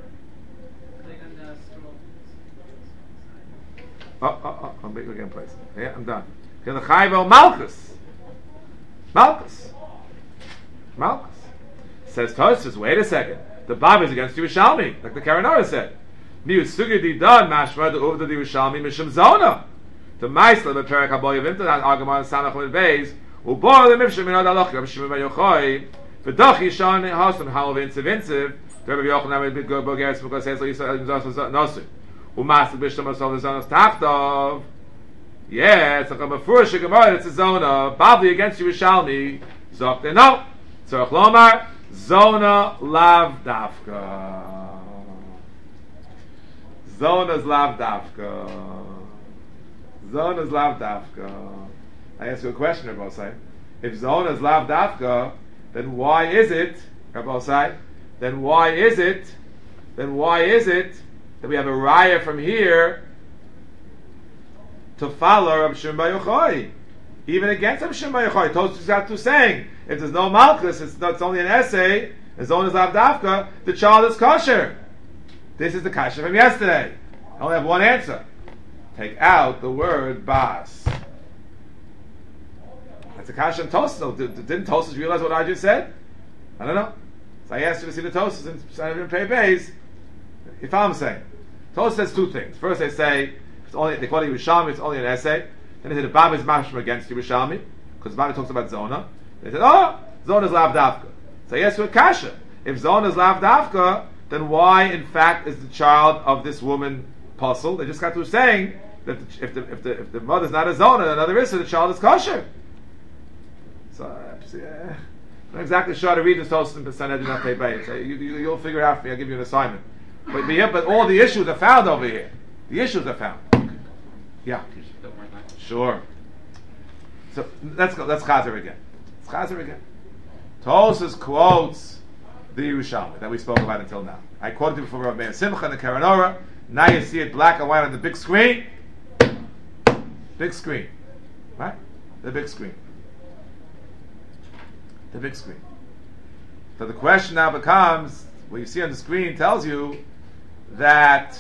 Oh, oh, oh, I'll make it again, please. Yeah, I'm done. Kedei Lechayvo Malchus. Malchus. Malchus. Says Tosfos, wait a second. The Bab is against Yerushalmi, like the Karanara said. Miu sugidi dan mashma the uvda the Yerushalmi mishum zona. The Meisler the Perak Haboy Vinta that Agamar Sanach with Beis ubor the Mifshim in Adalach Rav Shimon Bar Yochai v'dach Yishan Hasam Halav Insiv Insiv Rabbi Yochanan with Big Bogeres because says Yisrael Yisrael Nosir umasik b'shtam asol the zonos tachtov. Yes, like a mafurish Gemara. It's a zona. Babli against Yerushalmi. Zok no. Tzorach Lomar. Zona lav dafka. Zona's lav dafka. Zona's lav dafka. I ask you a question, Rabbi Osai. If Zona's lav dafka, then why is it, Rabbi Osai? Then why is it? Then why is it that we have a raya from here to follow Rabbi Shimon Bar Yochai? Even against Rabbi Shimon Bar Yochai, Tosfos got to saying, if there's no malchus, it's not. It's only an essay. It's only lav dafka. The child is kosher. This is the kasha from yesterday. I only have one answer. Take out the word bas. That's a kasha in Tosfos. Didn't Tosfos realize what I just said? I don't know. So I asked you to see the Tosfos and I didn't pay base. You follow what I'm saying? Tosfos says two things. First, they say it's only they call it Yerushalmi. It's only an essay. Then they say the Bab is mashma against Yerushalmi because the Bab talks about Zona. They said, oh, Zona is lav dafka. So yes, with kasha. If Zona is lav dafka, then why, in fact, is the child of this woman puzzled? They just got through saying that the, if the if the if the mother's not a Zona, another is, so the child is kosher. So uh, yeah, I'm not exactly sure how to read this Tosfos in percent. I did not pay by. So you, you, you'll figure it out for me. I'll give you an assignment. But, but, yeah, but all the issues are found over here. The issues are found. Yeah. Sure. So let's go. Let's chazer again. Let's chazer again. Tosfos quotes the Yerushalmi that we spoke about until now. I quoted it before Rav Meir Simcha and the Karanora. Now you see it black and white on the big screen. Big screen, right? The big screen. The big screen. So the question now becomes: what you see on the screen tells you that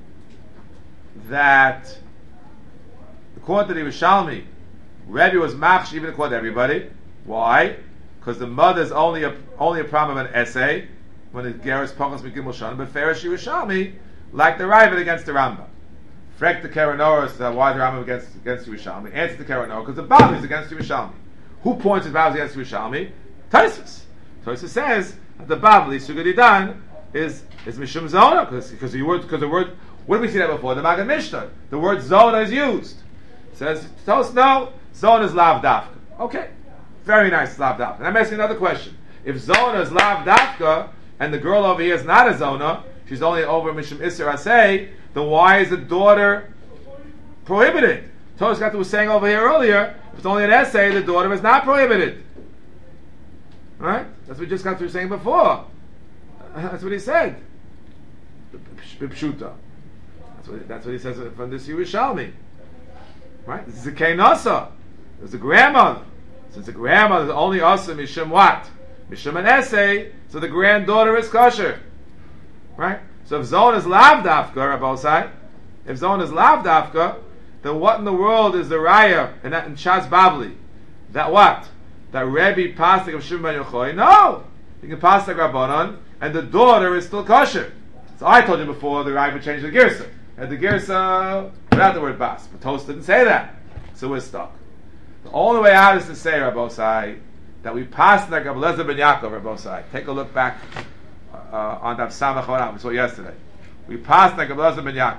that according to the Yerushalmi, Rebbe was machsh even according to everybody. Why? Because the mother is only a only a problem of an essay when it geras pachas mikimul shana, but Farish Yerushalmi like the Ravid against the Rambam. Frek the Karanora says why the Rambam against against Yerushalmi. Answer the Karanora because the Bab is against Yerushalmi. Who points the Bab against Yerushalmi? Tosfos. Tosfos says that the Babli Sugadidan is is mishum zona because because the word because the word what did we see that before the Magen Mishnah the word zona is used. It says Tosfos no zona is lav dafka. Okay. Very nice, lav dafka. And I'm asking another question. If Zona is lav dafka, and the girl over here is not a Zona, she's only over Mishum Isser Asay, then why is the daughter prohibited? Tosfos got to was saying over here earlier, if it's only an essay, the daughter is not prohibited. Right? That's what we just got through saying before. That's what he said. Pshuta. That's what, that's what he says from this Yerushalmi. Right? This is a Kainasa. There's a grandmother. Since the grandmother is only asa mishum what? Mishum an essay, so the granddaughter is kosher. Right? So if Zon is lav dafka, Rabbi Osai, if Zon is lav dafka, then what in the world is the raya in, in Shas Babli? That what? That Rebbe pasuk of Shimon Bar Yochai? No! You can pasuk Rabbanon, and the daughter is still kosher. So I told you before the Raiva changed the girsa, and the girsa without the word bas. But Tosfos didn't say that, so we're stuck. The only way out is to say, Rabbosai, that we passed like Rabbi Eliezer ben Yaakov, Rabbosai. Take a look back uh, on that Samach Oram we saw yesterday. We passed like Rabbi Eliezer ben Yaakov.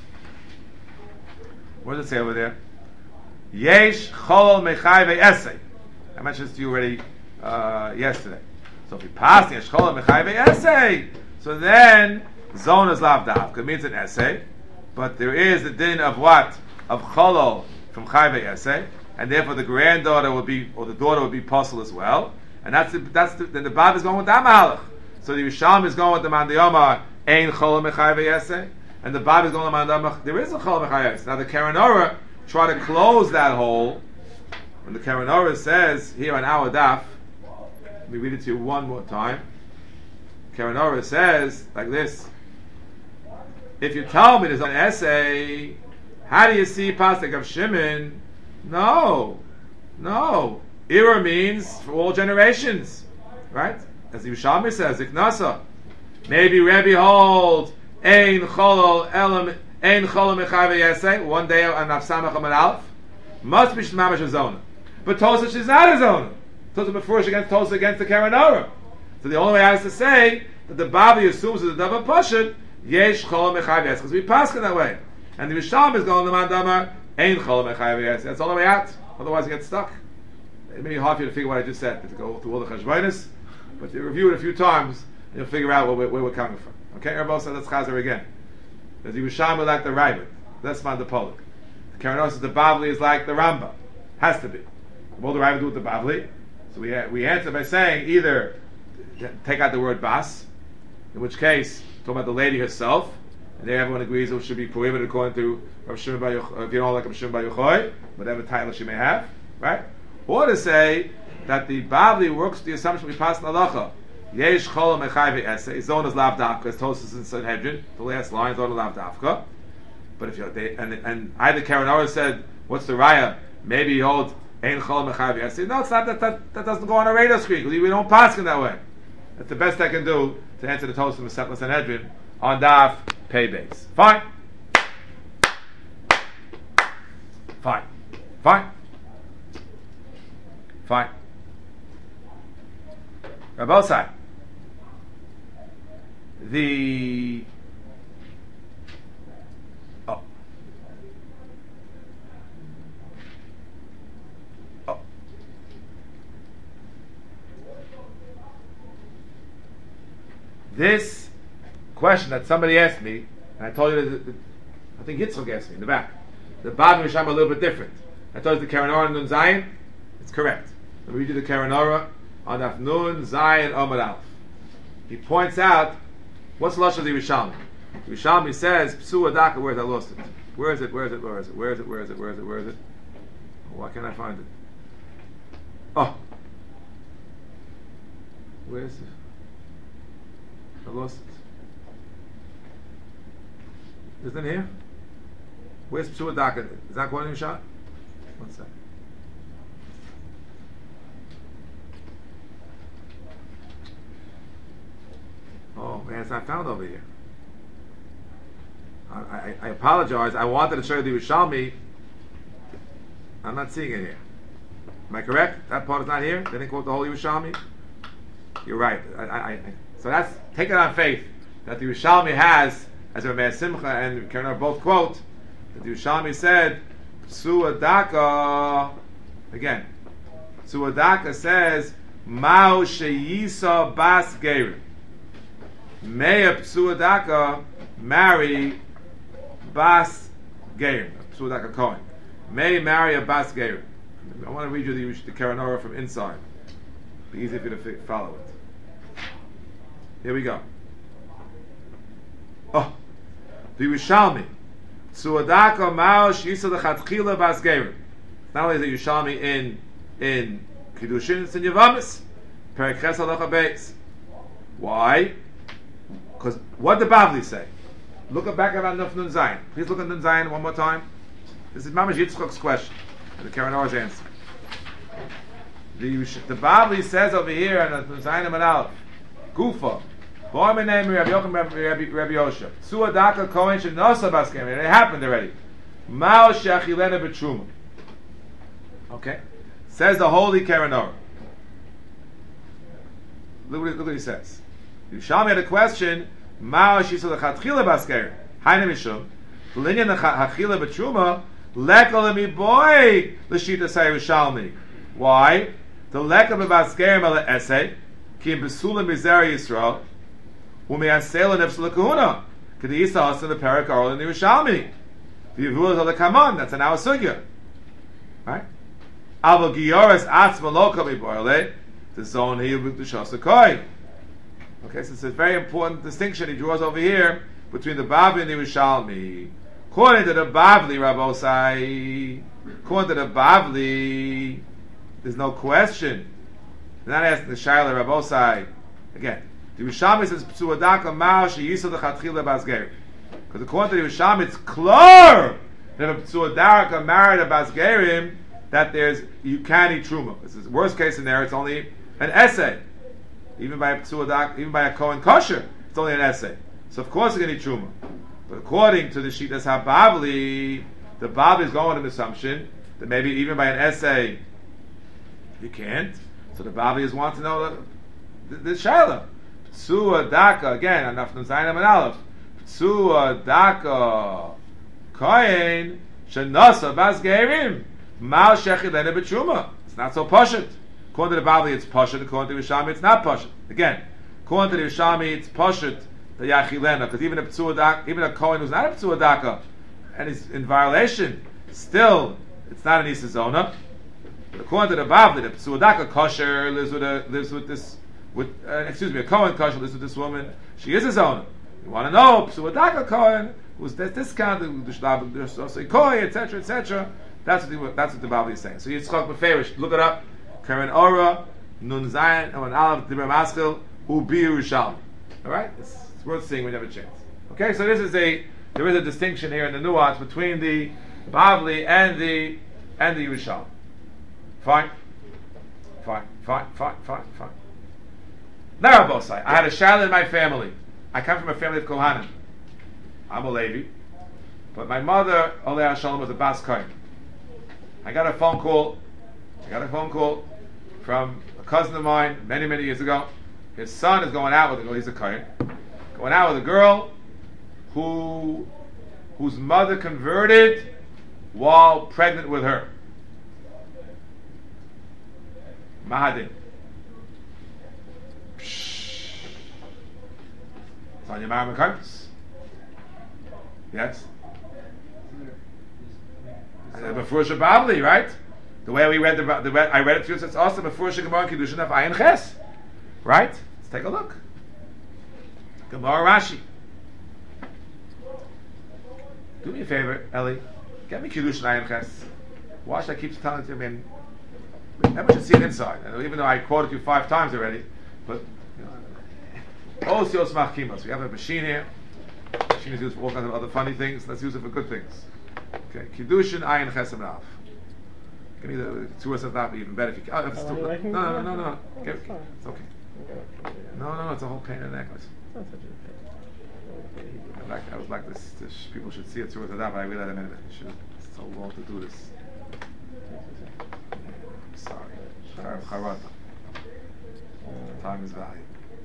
What does it say over there? Yesh chol mechai ve'esei. I mentioned this to you already uh, yesterday. So if we pass yesh chol mechai ve'esei, so then zon is lav dafka. It means an essay, but there is the din of what? Of cholol from chai ve'esei, and therefore the granddaughter will be, or the daughter will be puzzle as well. And that's the, that's the, then the Bab is going with that mahalach. So the Yisham is going with the Mandiyama ein chol mechai ve'esei. And the Bab is going to Mandam. There is a Chol Mechayes. Now the Karanora try to close that hole. When the Karanora says here on our daf, let me read it to you one more time. Karanora says like this: if you tell me there's an essay, how do you see Pasuk of Shimon? No, no. Ira means for all generations, right? As the Yushalmi says, Iknasa. Maybe Rebbe holds. Ein cholol elam ein cholol mechai v'yesei. One day on Nafsamach Amar Aleph must be shmamash a zona, but Tosfos is not a zona. Tosfos before against Tosfos against the Karanora. So the only way I has to say that the Bavli assumes that the double pashut yesh cholol mechai v'yesei because we pass it that way, and the Misham is going to Mandamar ein cholol mechai v'yesei. That's all the way out. Otherwise, you get stuck. It may be hard for you to figure what I just said to go through all the cheshbonos, but you review it a few times and you'll figure out where, where, where we're coming from. Okay, Rabbi said that's Chazer again. Because the Yerushalmi like the Ravid. That's not the Polik. The Karanor says the Bavli is like the Ramba. Has to be. What will the Ravid do with the Bavli? So we we answer by saying either take out the word Bas, in which case talk about the lady herself, and there everyone agrees it should be prohibited according to Rav Shimon Bar Yochai, if you don't like Rav Shimon Bar Yochai, whatever title she may have, right? Or to say that the Bavli works the assumption we pass in halacha. Yesh chol mechai ve'esei. Zon is lav dafka. As Tosfos in Sanhedrin, the last line, zon is lav dafka. But if you they, and and either Karanor said, "What's the raya?" Maybe he holds ein chol mechai ve'esei. No, it's not that, that. That doesn't go on a radar screen. We don't pass in that way. That's the best I can do to answer the Tosfos in the Sanhedrin on daf pay base. Fine, fine, fine, fine. Rabbosai. The oh. Oh. This question that somebody asked me, and I told you that, that I think Yitzchok asked me in the back. The Bab Misham a little bit different. I told you the Karanora and Nun Zayin. It's correct. Let me read you the Karanora on Af Nun Zayin Omar Aleph. He points out what's the lashon of the Yerushalmi. The Yerushalmi says Psu Adaka. Where is I lost it? Where is it? Where is it? Where is it? Where is it? Where is it? Where is it? Where is it? Why can't I find it? Oh, where is it? I lost it. Isn't it here? Where's Psu Adaka? Is that going in shot? One second. Oh man, it's not found over here. I, I, I apologize. I wanted to show you the Yerushalmi. I'm not seeing it here. Am I correct? That part is not here. They didn't quote the whole Yerushalmi. You're right. I, I, I, so that's take it on faith that the Yerushalmi has, as Rameir Simcha and Karanor both quote, that the Yerushalmi said, Psu Adaka. Again, Psu Adaka says, Mao Sheyisa Bas Gerim. May a Psu Adaka marry Bas Gerim, Psu Adaka Cohen. May marry a Bas Gerim. I want to read you the, the Karanora from inside. It'll be easy for you to follow it. Here we go. Oh, the Yerushalmi. Psu Adaka Mao Shisa Lechatchila Bas Gerim. Not only is the Yerushalmi in in Kiddushin, it's in Yavamis. Perek Ches Halacha Beis. Why? Because what did the Bavli say? Look at back at Nun Zayin. Please look at Nun Zayin one more time. This is Mamash Yitzchok's question and the Karanor's answer. The the Bavli says over here in Nun Zayin Amar Aleph, Gufa, Boy, my name Rabbi Yochanan Rabbi Rabbi Yosha. Suadaka Kohen Shenosa Baskem. It happened already. Mao Shachilena B'Truma. Okay, says the holy Karanor. Look what, look what he says. Yerushalmi had a question. Mao Shisa Lechatchila Baskem. Haina Mishum. V'linyan Hachila B'Truma. Lekolemi boy L'Shita Say Yerushalmi. Why? The Lekol B'Baskem Ele Esei Ki B'Sulam Mizeri Yisrael. Umeasel and Epsil Kahuna. Kedisa Hasan the Perak Arol in the Yerushalmi. The Yevul of the Kaman, that's an Awasugya. Right? Avo Gioris Atzma Loka Miboile, the zone here with the Shosakoi. Okay, so it's a very important distinction he draws over here between the Bavli and the Yerushalmi. According to the Bavli, Rabbosai, according to the Bavli, there's no question. They're not asking the Shaila Rabbosai. Again, the Yerushalmi says Psuadaka Mao Sheyisa the Chatchila Basger. Because according to the Yerushalmi, it's clear that if Psuadaka married a Basgerim, that there's you can eat truma. This is worst case scenario. It's only an essay. Even by a Psuadak, even by a Kohen kosher, it's only an essay. So of course you're going to eat truma. But according to the Shitas HaBavli, the Bavli is going on an assumption that maybe even by an essay you can't. So the Bavli is wanting to know the, the, the Shaila. Psua Daka, again, Anafnun Zainam and Aleph. Psua Daka Kohen Shenasa Basgerim Mal Shechilena B'Truma. It's not so pashut. According to the Bavli, it's pashut. According to the Yerushalmi, it's not pashut. Again, according to the Yerushalmi, it's pashut the Yachilena, because even a Psua Daka, even a Kohen who's not a Psua Daka and he's in violation, still it's not an Isazona. According to the Bavli, the Psua Daka kosher lives with a lives with this. With uh, excuse me, a Kohen kosher lives with this woman. She is his owner. You want to know Psuadaka Kohen who's this discounted, the Shlab, the Koi, et cetera, et cetera. That's what the, that's what the Bavli is saying. So Yitzchak Beferish, look it up. Karen Ora, Nun Zayin, and Aleph Dibra Maskil, Ubi Yerushalmi. All right, it's, it's worth seeing when you have a chance. Okay, so this is a there is a distinction here in the nuance between the Bavli and the and the Yerushalmi. Fine, fine, fine, fine, fine, fine. Now, Bosai, I had a shaila in my family. I come from a family of Kohanim. I'm a Levi, but my mother, Oleh Shalom, was a Bas Kohen. I got a phone call. I got a phone call from a cousin of mine many, many years ago. His son is going out with a girl. He's a Kohen, going out with a girl who whose mother converted while pregnant with her. Mahadin. It's on your Maram Karpus. Yes? Before Shababli, right? The way we read the, the I read it to you, it's also before Gemara and Kiddushin of Ayin Ches. Right? Let's take a look. Gemara Rashi. Do me a favor, Eli. Get me Kiddushin Ayin Ches. Why should I keep telling it to you? I mean, everyone should see it inside. Even though I quoted you five times already. But, you know, Osios Machimos. We have a machine here. The machine is used for all kinds of other funny things. Let's use it for good things. Okay, Kiddushin Ayin Ches Amrav. Give me the two words of that, even better. If you, oh, if it's Oh, still, I can- no, no, no, no. Oh, Get- it's fine. it's okay. No, no, no. It's a whole pain in the neck. It's not such a pain. I would like, I would like this, this. People should see it two words of that, but I realize I mean, it should. It's so long to do this. I'm sorry. Char- Charata. Time is valuable.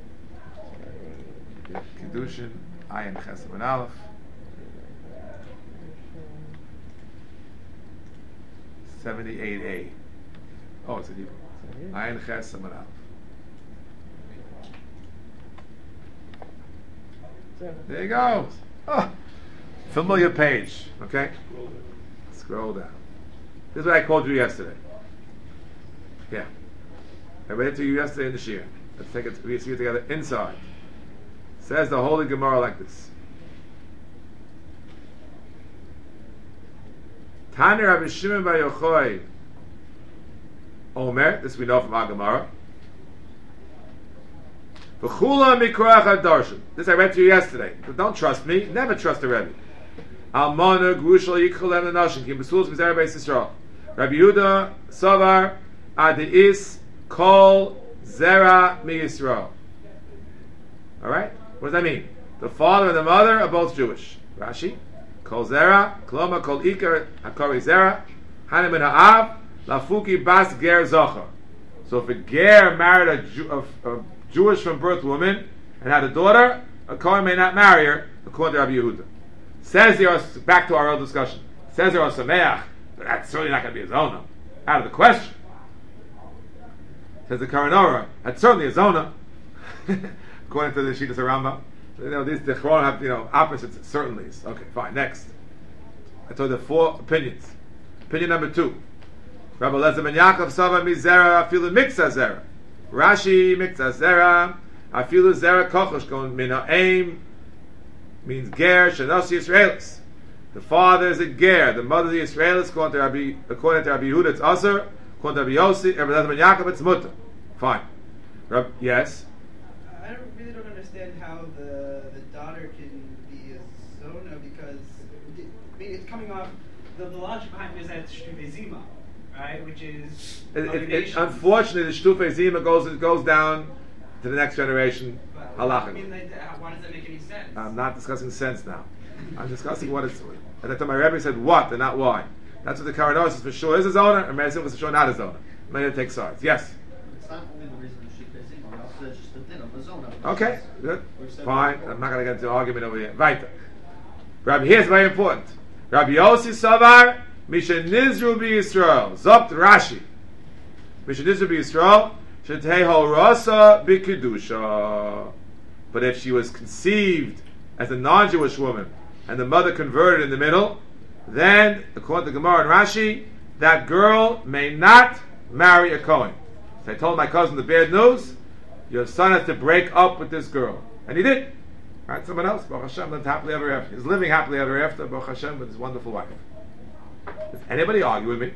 Kiddushin, Ayin Chesed and Aleph. seventy-eight A. Oh, it's a Hebrew. Ayin Chesed and Aleph. There you go. Oh, familiar page. Okay? Scroll down. This is what I called you yesterday. Yeah. I read it to you yesterday in the Shir. Let's take it, we see it together inside. Says the Holy Gemara like this. Tani Rabbi Shimon bar Yochai Omer, this we know from our Gemara. V'chula mikorach hadarshan. This I read to you yesterday. But don't trust me. Never trust the Rebbe. Almana grushal yichulem lenashim kim besuls mizar beis Yisrael. Rabbi Yehuda Savar Adiis Kol Zera Mi Yisrael. All right? What does that mean? The father and the mother are both Jewish. Rashi, Kol Zera, Kloma Kol Iker Hakori Zera, Hanim min Ha'av, Lafuki Bas Ger Zocher. So if a ger married a, Jew, a, a Jewish from birth woman and had a daughter, a Kohen may not marry her, according to Rabbi Yehuda. Says here, back to our old discussion, says here, Sameach, but that's certainly not going to be a Zona. Out of the question. Says the Karanora, that's certainly a Zona. According to the Shittas Rambam. You know, these the Chron have, you know, opposites, certainly. Okay, fine, next. I told you four opinions. Opinion number two. Rabbi Lezer ben Yaakov Sava Mizera Afilu Miksa Zera. Rashi Miksa Zera Afilu Zera Kochosh going Mina Aim means Ger Shanosi Israelis. The father is a Ger, the mother is the Israelis. According to Rabbi, according to Rabbi Yehuda, it's Aser. According to Rabbi Yossi, Rabbi Lezer ben Yaakov, it's Mutter. Fine. Rabbi, yes. I don't, really don't understand how the the daughter can be a Zona because I mean it's coming off The, the logic behind it is that it's Shtuve Zima, right? Which is It, it, it, obligations. unfortunately, the Shtufe Zima goes it goes down to the next generation. But, Halachically. I mean, like, how- why does that make any sense? I'm not discussing sense now. I'm discussing what it's. And I thought my Rebbe said what and not why. That's what the Karanosis for sure is his owner, and Meir Simchas for sure not his owner. I'm going to take sides. Yes. It's not only the reason the Shtuve Zima, also it's just the din of the zona. Okay. Good. Fine. I'm not going to get into an argument over here. Weiter. Rabbi, here's very important. Rabbi Yossi Savar Misha Nizru Bi Yisrael Zopt Rashi Misha Nizru Bi Yisrael Sheteho Rasa Bi Kedusha. But if she was conceived as a non-Jewish woman and the mother converted in the middle, then according to Gemara and Rashi, that girl may not marry a Kohen. So I told my cousin the bad news: your son has to break up with this girl, and he did. Right, someone else, Baruch Hashem, lived happily ever after. He's living happily ever after, Baruch Hashem, with his wonderful wife. Does anybody argue with me?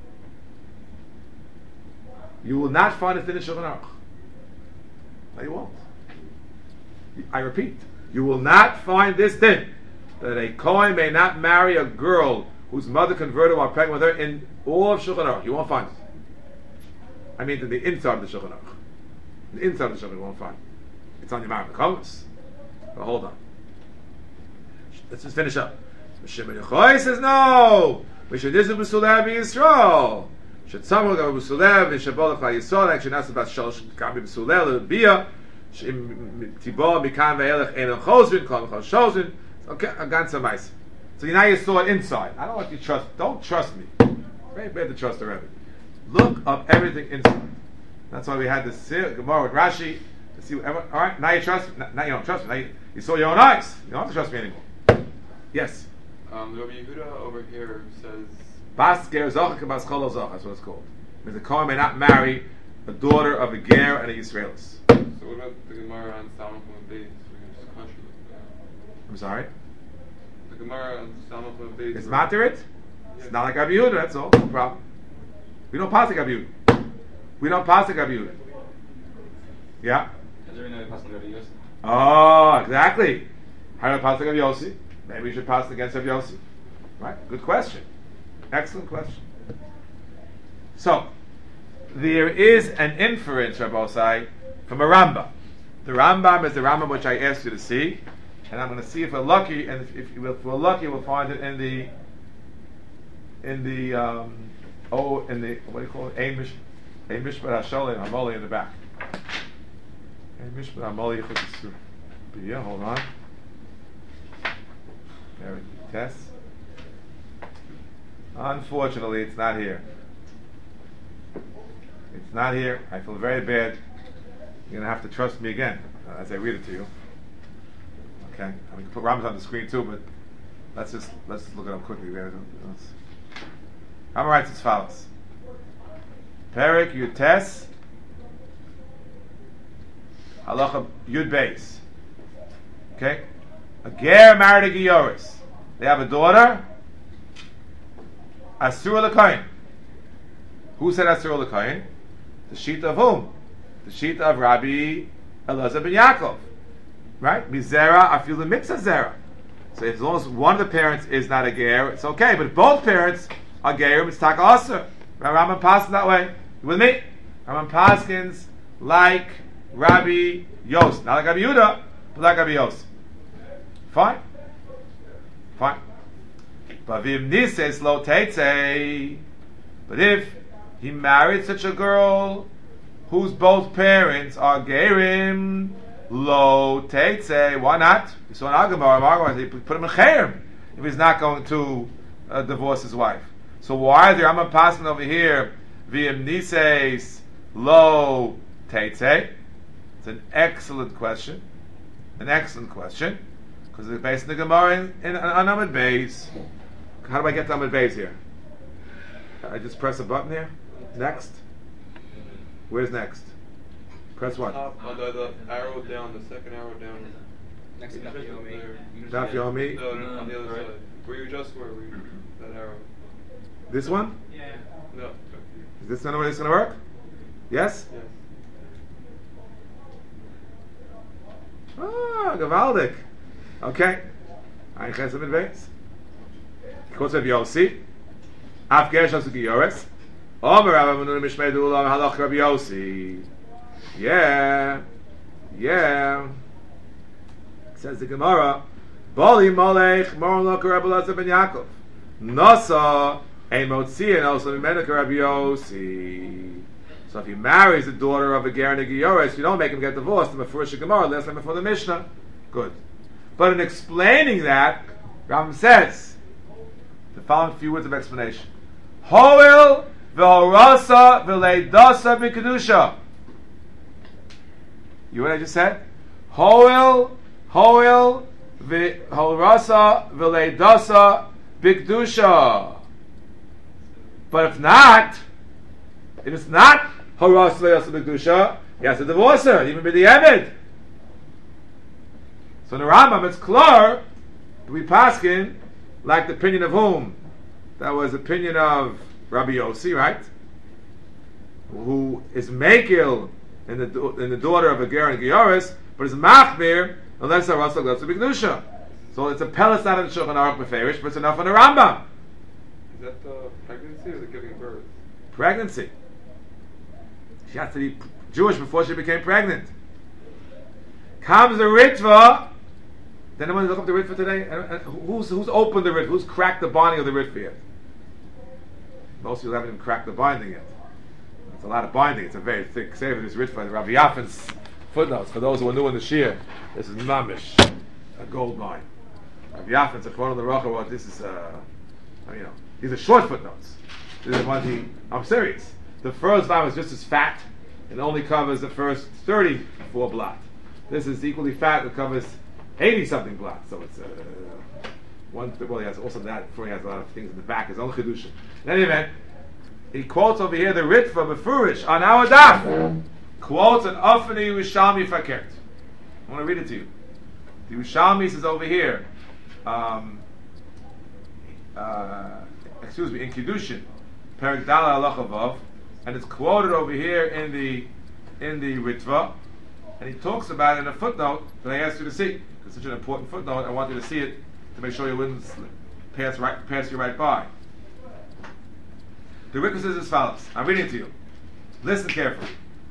You will not find it in the Shulchan Aruch. No, you won't. I repeat, you will not find this thing that a Kohen may not marry a girl whose mother converted while pregnant with her in all of Shulchan Aruch. You won't find it. I mean, to the inside of the Shulchan Aruch. The inside of the Shulchan Aruch you won't find it. It's on your Mount Chavis. But hold on. Let's just finish up. Shimon Yochai says no. We should nizu b'sulev b'Yisrael. Should someone go b'sulev v'shabolach la'Yisrael? Actually, not about shalosh gabi b'sulev l'biyah. Tibo mikan ve'elech enon chosrin kol mechol shosrin. Okay, again some ice. So now you saw it inside. I don't want you to trust. Don't trust me. Very bad to trust the Rebbe. Look up everything inside. That's why we had this Gemara with Rashi. To see, all right, now you trust me. Now you don't trust me. Now you, you saw your own eyes. You don't have to trust me anymore. Yes. Um, Rabbi Yehuda over here says. Bas ger zochak bas chol zochak. That's what it's called. Means a Kohen may not marry a daughter of a ger and a Yisraelis. So what about the Gemara on Samach Beis? We can just contradict that. I'm sorry. The Gemara on Samach Beis. It's matter it. It's not like Rabbi Yehuda. That's all. No problem. We don't pass like Rabbi Yehuda. We don't pass like Rabbi Yehuda. Yeah. Is there another passing Rabbi Yossi? Oh, exactly. How do I pass like Rabbi Yossi? Maybe we should pass against Rabbi Yossi. Right? Good question. Excellent question. So, there is an inference, Rabbi Osai, from a Rambam. The Rambam is the Rambam which I asked you to see, and I'm going to see if we're lucky, and if, if, if we're lucky, we'll find it in the, in the, um, oh, in the, what do you call it? Ein Mish, Ein Mishpat HaSholim, Hamoli in the back. Ein Mishpat Hamoli Yichud Yisur. Yeah, hold on. There we go. Test. Unfortunately, it's not here. It's not here. I feel very bad. You're gonna have to trust me again uh, as I read it to you. Okay, I mean, you can put Rambam on the screen too, but let's just let's just look it up quickly. Rambam writes as follows: Perik Yutes Halacha Yud Beis. Okay, a ger married a gioris. They have a daughter. Asur l'kain. Who said Asur l'kain? The sheet of whom? The sheet of Rabbi Elazar ben Yaakov. Right? Mizera afilu miksa zera. So as long as one of the parents is not a ger, it's okay. But if both parents are ger, it's taka asur. Rambam Paskins that way. You with me? Rambam Paskins like Rabbi Yos, not like Rabbi Yehuda. like Rabbi Yossi. Fine. Fine. But v'im nises lo teitzei. But if he married such a girl whose both parents are gerim, lo teitzei, why not? We saw an Agamar, they put him in chayim if he's not going to uh, divorce his wife. So why is there, I'm passing over here, v'im nises lo teitzei? It's an excellent question. An excellent question. Because it's based in the Gemara in, in, on Amud Beis. How do I get to Amud Beis here? I just press a button here. Next. Where's next? Press what? Top, uh, the, the arrow down, the second arrow down. Next to Daf Yomi. Daf Yomi. No, no, on the other side. Where you just were, where you, that arrow. This one? Yeah. No. Is this the way it's going to work? Yes? Yes. Ah, Gavaldik. Okay. Ein Chesed mit Beis. Quotes of Yossi. Af Gersh Asuki Yoris. Omer Rabbi Menuna Mishmei Dulam Halach Rabbi Yossi. Yeah. Yeah. Says the Gemara. Bali Molech Moron Loka Rabbi Lazar ben Yaakov. Nasa Ein Motzi and also Menaka Rabbi Yossi. So if he marries the daughter of a Ger and Yoris, you don't make him get divorced. The Mefurish Gemara last time before the Mishnah. Good. But in explaining that, Ram says the following few words of explanation: Hoil v'horasa v'leidasa b'kedusha. You know what I just said? Hoil, hoil v'horasa v'leidasa b'kedusha. But if not, if it's not horasa v'leidasa b'kedusha, he has to divorce her, even be the Eved. So in the Rambam, it's clear to be paskin like the opinion of whom? That was the opinion of Rabbi Yossi, right? Who is Mekil in the in the daughter of a Ger and Gioris, but is Machmir unless a Rasa goes to Bigdusha. So it's a pelas not in the Shulchan Aruch Beferish, but it's enough on the Rambam. Is that uh, pregnancy or is it giving birth? Pregnancy. She has to be Jewish before she became pregnant. Comes the Ritva. Did anyone look up the Ritva today? Who's who's opened the Ritva? Who's cracked the binding of the Ritva yet? Most of you haven't even cracked the binding yet. It's a lot of binding. It's a very thick sefer. This Ritva, Rav Yaffin's footnotes. For those who are new in the Shir, this is mamish, a gold mine. Rav Yaffin's a quote on the Racha. Well, this is, uh, you know, these are short footnotes. These are ones he. I'm serious. The first volume is just as fat. It only covers the first thirty-four blot. This is equally fat. It covers eighty something blots. So it's uh, one. Well, he has also that. Before he has a lot of things in the back. His own chedushin. In any event, he quotes over here the Ritva Befurish on our daf. Quotes an Afani Yerushalmi Fakert. I want to read it to you. The Yerushalmi says over here. Um, uh, excuse me, in Kiddushin, Perek Dala Halacha Vav, and it's quoted over here in the in the Ritva. And he talks about it in a footnote that I asked you to see. It's such an important footnote. I want you to see it to make sure you wouldn't pass right pass you right by. The Ritva says as follows. I'm reading it to you. Listen carefully.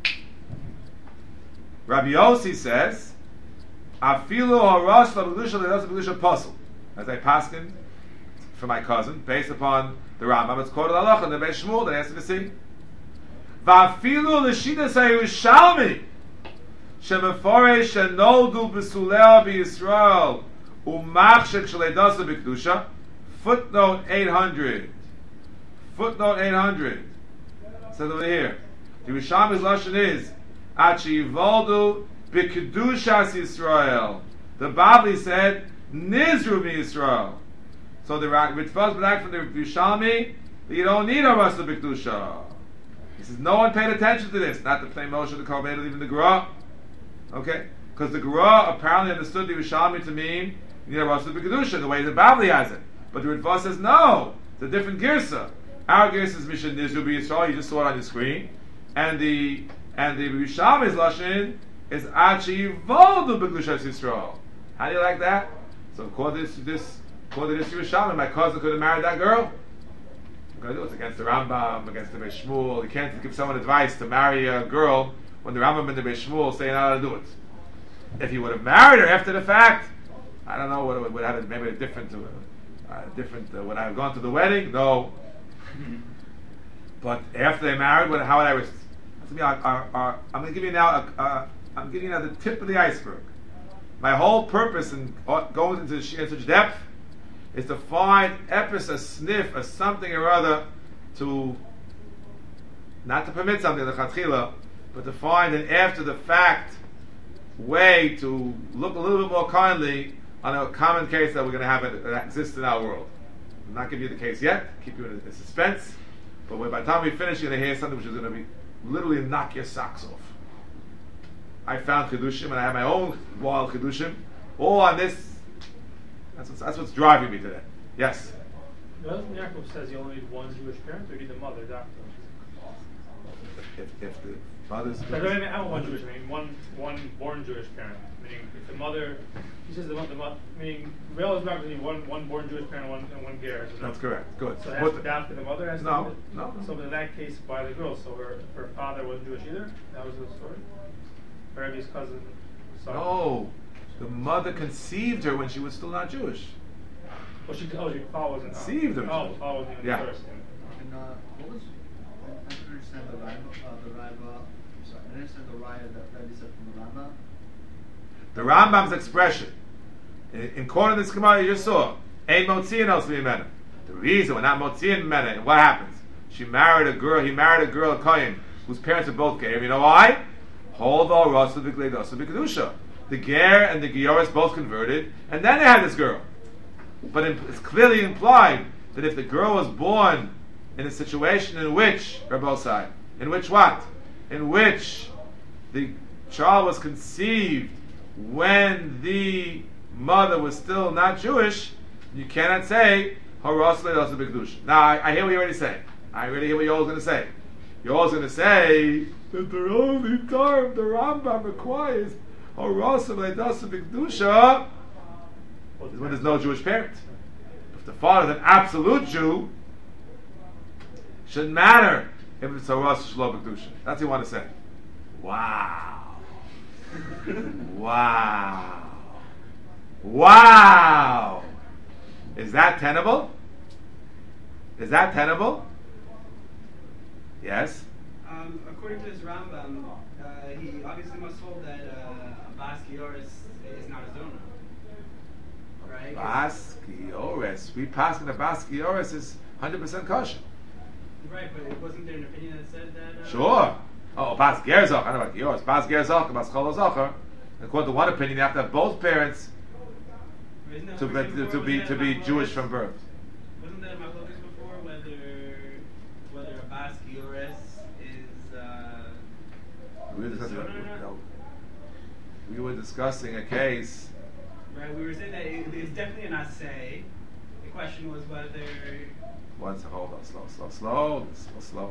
Rabbi Yossi says, "Afilu harash l'bedusha l'das b'dusha pasul." As I paskin for my cousin, based upon the Rambam, it's quoted halacha in the Beis Shmuel that I asked you to see. Va'afilu l'shidas haYerushalmi. Shemeforish shenoldu b'sulea b'Yisrael umachshek shleidasa b'kedusha. Footnote eight hundred. Footnote eight hundred. Says over here, the Yerushalmi's lashon is Achi Yivoldu b'kedushas Yisrael. The Bavli said Nizru b'Yisrael. So the Ritva's back from the Yerushalmi that you don't need a rasa b'kedusha. He says no one paid attention to this. Not the same Moshe, the Kohen, even the Gra. Okay, because the Gra apparently understood the Yerushalmi to mean you need a rasa b'kedusha the way the Bavli has it. But the Ritva says no. It's a different girsa. Our girsa is Mishnah Nizru b'Yisrael. You just saw it on your screen, and the and the Yerushalmi's lashon is Achi Yivoldu b'kedushas Yisrael. How do you like that? So according to this, this according to this Yerushalmi, my cousin could have married that girl. I'm going to do it against the Rambam, against the Beis Shmuel. You can't give someone advice to marry a girl when the Rambam and the Beis Shmuel say not how to do it. If he would have married her after the fact, I don't know, would would have maybe a different, uh, different. Uh, would I have gone to the wedding? No. But after they married, what, how would I? Res- I, I, I, I'm going to give you now. A, uh, I'm giving you now the tip of the iceberg. My whole purpose in uh, going into the in such depth is to find epis, a sniff, a something or other, to not to permit something, the chatchila, but to find an after the fact way to look a little bit more kindly on a common case that we're going to have it, that exists in our world. I'm not giving you the case yet, keep you in, in suspense, but by the time we finish, you're going to hear something which is going to be literally knock your socks off. I found chidushim, and I have my own wild chidushim, all on this. That's what's, that's what's driving me today. Yes? Doesn't Yaakov says you only need one Jewish parent, or you need the mother, doctor? If, if the father's... I don't mean, I don't one Jewish, I mean one, one born Jewish parent. Meaning, if the mother, he says the mother, meaning, real is not really one, one born Jewish parent and one, and one ger. So That's correct, good. So it has What to be the- after the mother has No, to be- no. So in that case, by the girl, so her, her father wasn't Jewish either? That was the story? Or his cousin? Son? No, the mother conceived her when she was still not Jewish. Well, she, oh, she, Paul wasn't. Conceived her. Oh, Paul wasn't even Yeah. the first. And uh, what was? I didn't understand the Raiva. Uh, the Raiva. Sorry, I didn't understand the Raya that Rabbi said from the Rambam. The Rambam's expression, in, in quoting this Gemara you just saw, Ein Motziin Os Mimena. The reason we're not Motziin Mimena, and what happens? She married a girl, he married a girl, a Kohen, whose parents are both gay. You know why? Holdo Rosa B'Gleidosa B'Kedusha. The Ger and the Gioris both converted, and then they had this girl. But it's clearly implied that if the girl was born in a situation in which, Rabbosai, in which what? In which the child was conceived when the mother was still not Jewish, you cannot say, now, I, I hear what you're already saying. I already hear what you're always going to say. You're always going to say that the only time the Rambam requires Horosah is when there's no Jewish parent. If the father is an absolute Jew, shouldn't matter if it's a Rosh Shlo B'Kedusha. That's what you want to say. Wow. Wow. Wow. Is that tenable? Is that tenable? Yes. Um, according to this Rambam, uh, he obviously must hold that uh, Bas Gioris is not a zona. Right? Bas Gioris. We pass in the Bas Gioris is one hundred percent kosher. Right, but it wasn't there an opinion that said that? Uh, Sure. Oh, Bas Gerzach. I don't know about Gioris. Bas Gerzach, Bas Cholozacher. According to one opinion, you have to have both parents Isn't that to what we be, said to, before? to be Wasn't to that be my Jewish focus? from birth. Wasn't that my focus before? Whether whether a Bas Gioris is uh, We were discussing. zona or not? no. We were discussing a case. Right, we were saying that it, it's definitely an assay. The question was whether. One second, hold on, slow, slow, slow, slow, slow.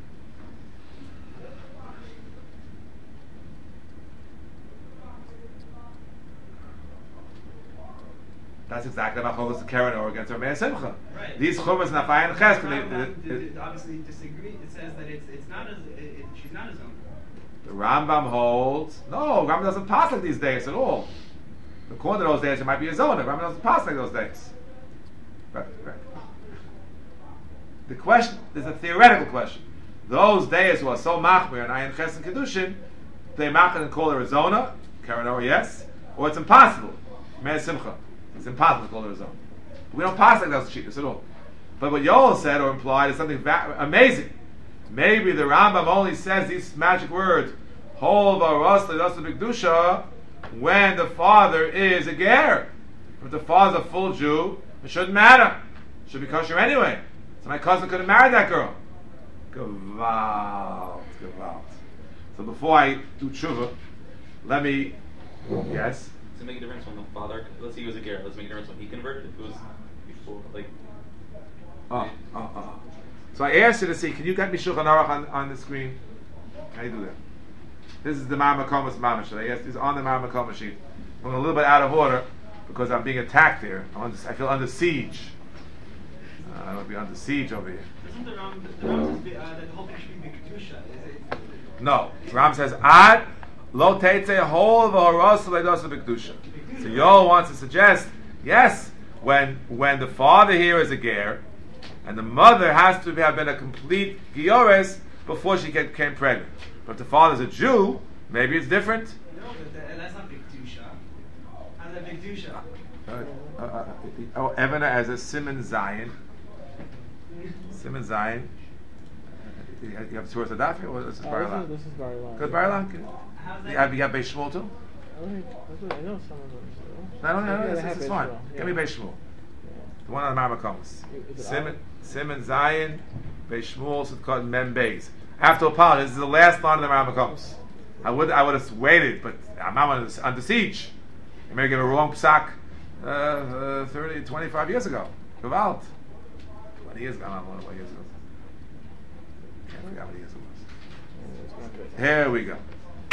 That's exactly about Chovas Keren or against Rameh Simcha. Right. These Chovas Nafai and Ches. The Rambam did- did obviously disagree. It says that it's it's not as it, it, she's not a zona. The Rambam holds. No, Rambam doesn't pass like these days at all. According to those days, it might be a zona. Rambam doesn't pass like those days. Right, right. The question is a theoretical question. Those days who are so machmir and ayin ches and kedushin, they machmir and call her a zona, Karen or yes, or it's impossible. Me'ez simcha. It's impossible to call her a zona. We don't pass like those cheaters at all. But what Yoel said or implied is something va- amazing. Maybe the Rambam only says these magic words, Hol v'aros le'das b'kedusha, when the father is a ger. If the father's a full Jew, it shouldn't matter. It should be kosher anyway. So my cousin could have married that girl. Gewalt, gewalt. So before I do tshuva, let me, yes? Does it make a difference when the father, let's say he was a ger, does it make a difference when he converted? If it was before, like... Oh, oh, oh. So I asked you to see, can you get me Shulchan Aruch on, on the screen? How do you do that? This is the Ma'amar Komas Mamash. I asked, this is on the Ma'amar Komas sheet. I'm a little bit out of order because I'm being attacked here. I'm under, I feel under siege. Uh, I don't be under siege over here. Doesn't the Ram the Ram says uh, that the whole thing should be Kedusha? Is it? No, Ram says Ad Lo teitze whole of a horos leidos b'kedusha. So Yoel wants to suggest, yes, when when the father here is a ger, and the mother has to have been a complete giores before she get, became pregnant. But if the father's a Jew, maybe it's different. No, but that, that's not b'kedusha. How's that b'kedusha? Uh, uh, uh, oh, Evana as a Simon Zion. Simon Zion. You have Surah Sadafi or this is Bar Ilan? This is Bar Ilan. Good Bar Ilan? How's that? You have, you have Beis Shmuel too? I think- I know some of them. So. No, no, no, Yeah, no, they this have is Beis fine. Shmuel, Give me yeah. Beis Shmuel. The one on the Marmakomas. Is it Simon, Al? Simon Zion, Beis Shmuel, Sukkot, Mem Beis. I have to apologize. This is the last line of the Marmakomas. I would, I would have waited, but I'm under, under siege. You may give a wrong psak uh, uh, thirty, twenty-five years ago. Gewalt. twenty years ago. I don't know what years ago. Can't forget what years it was. Here we go.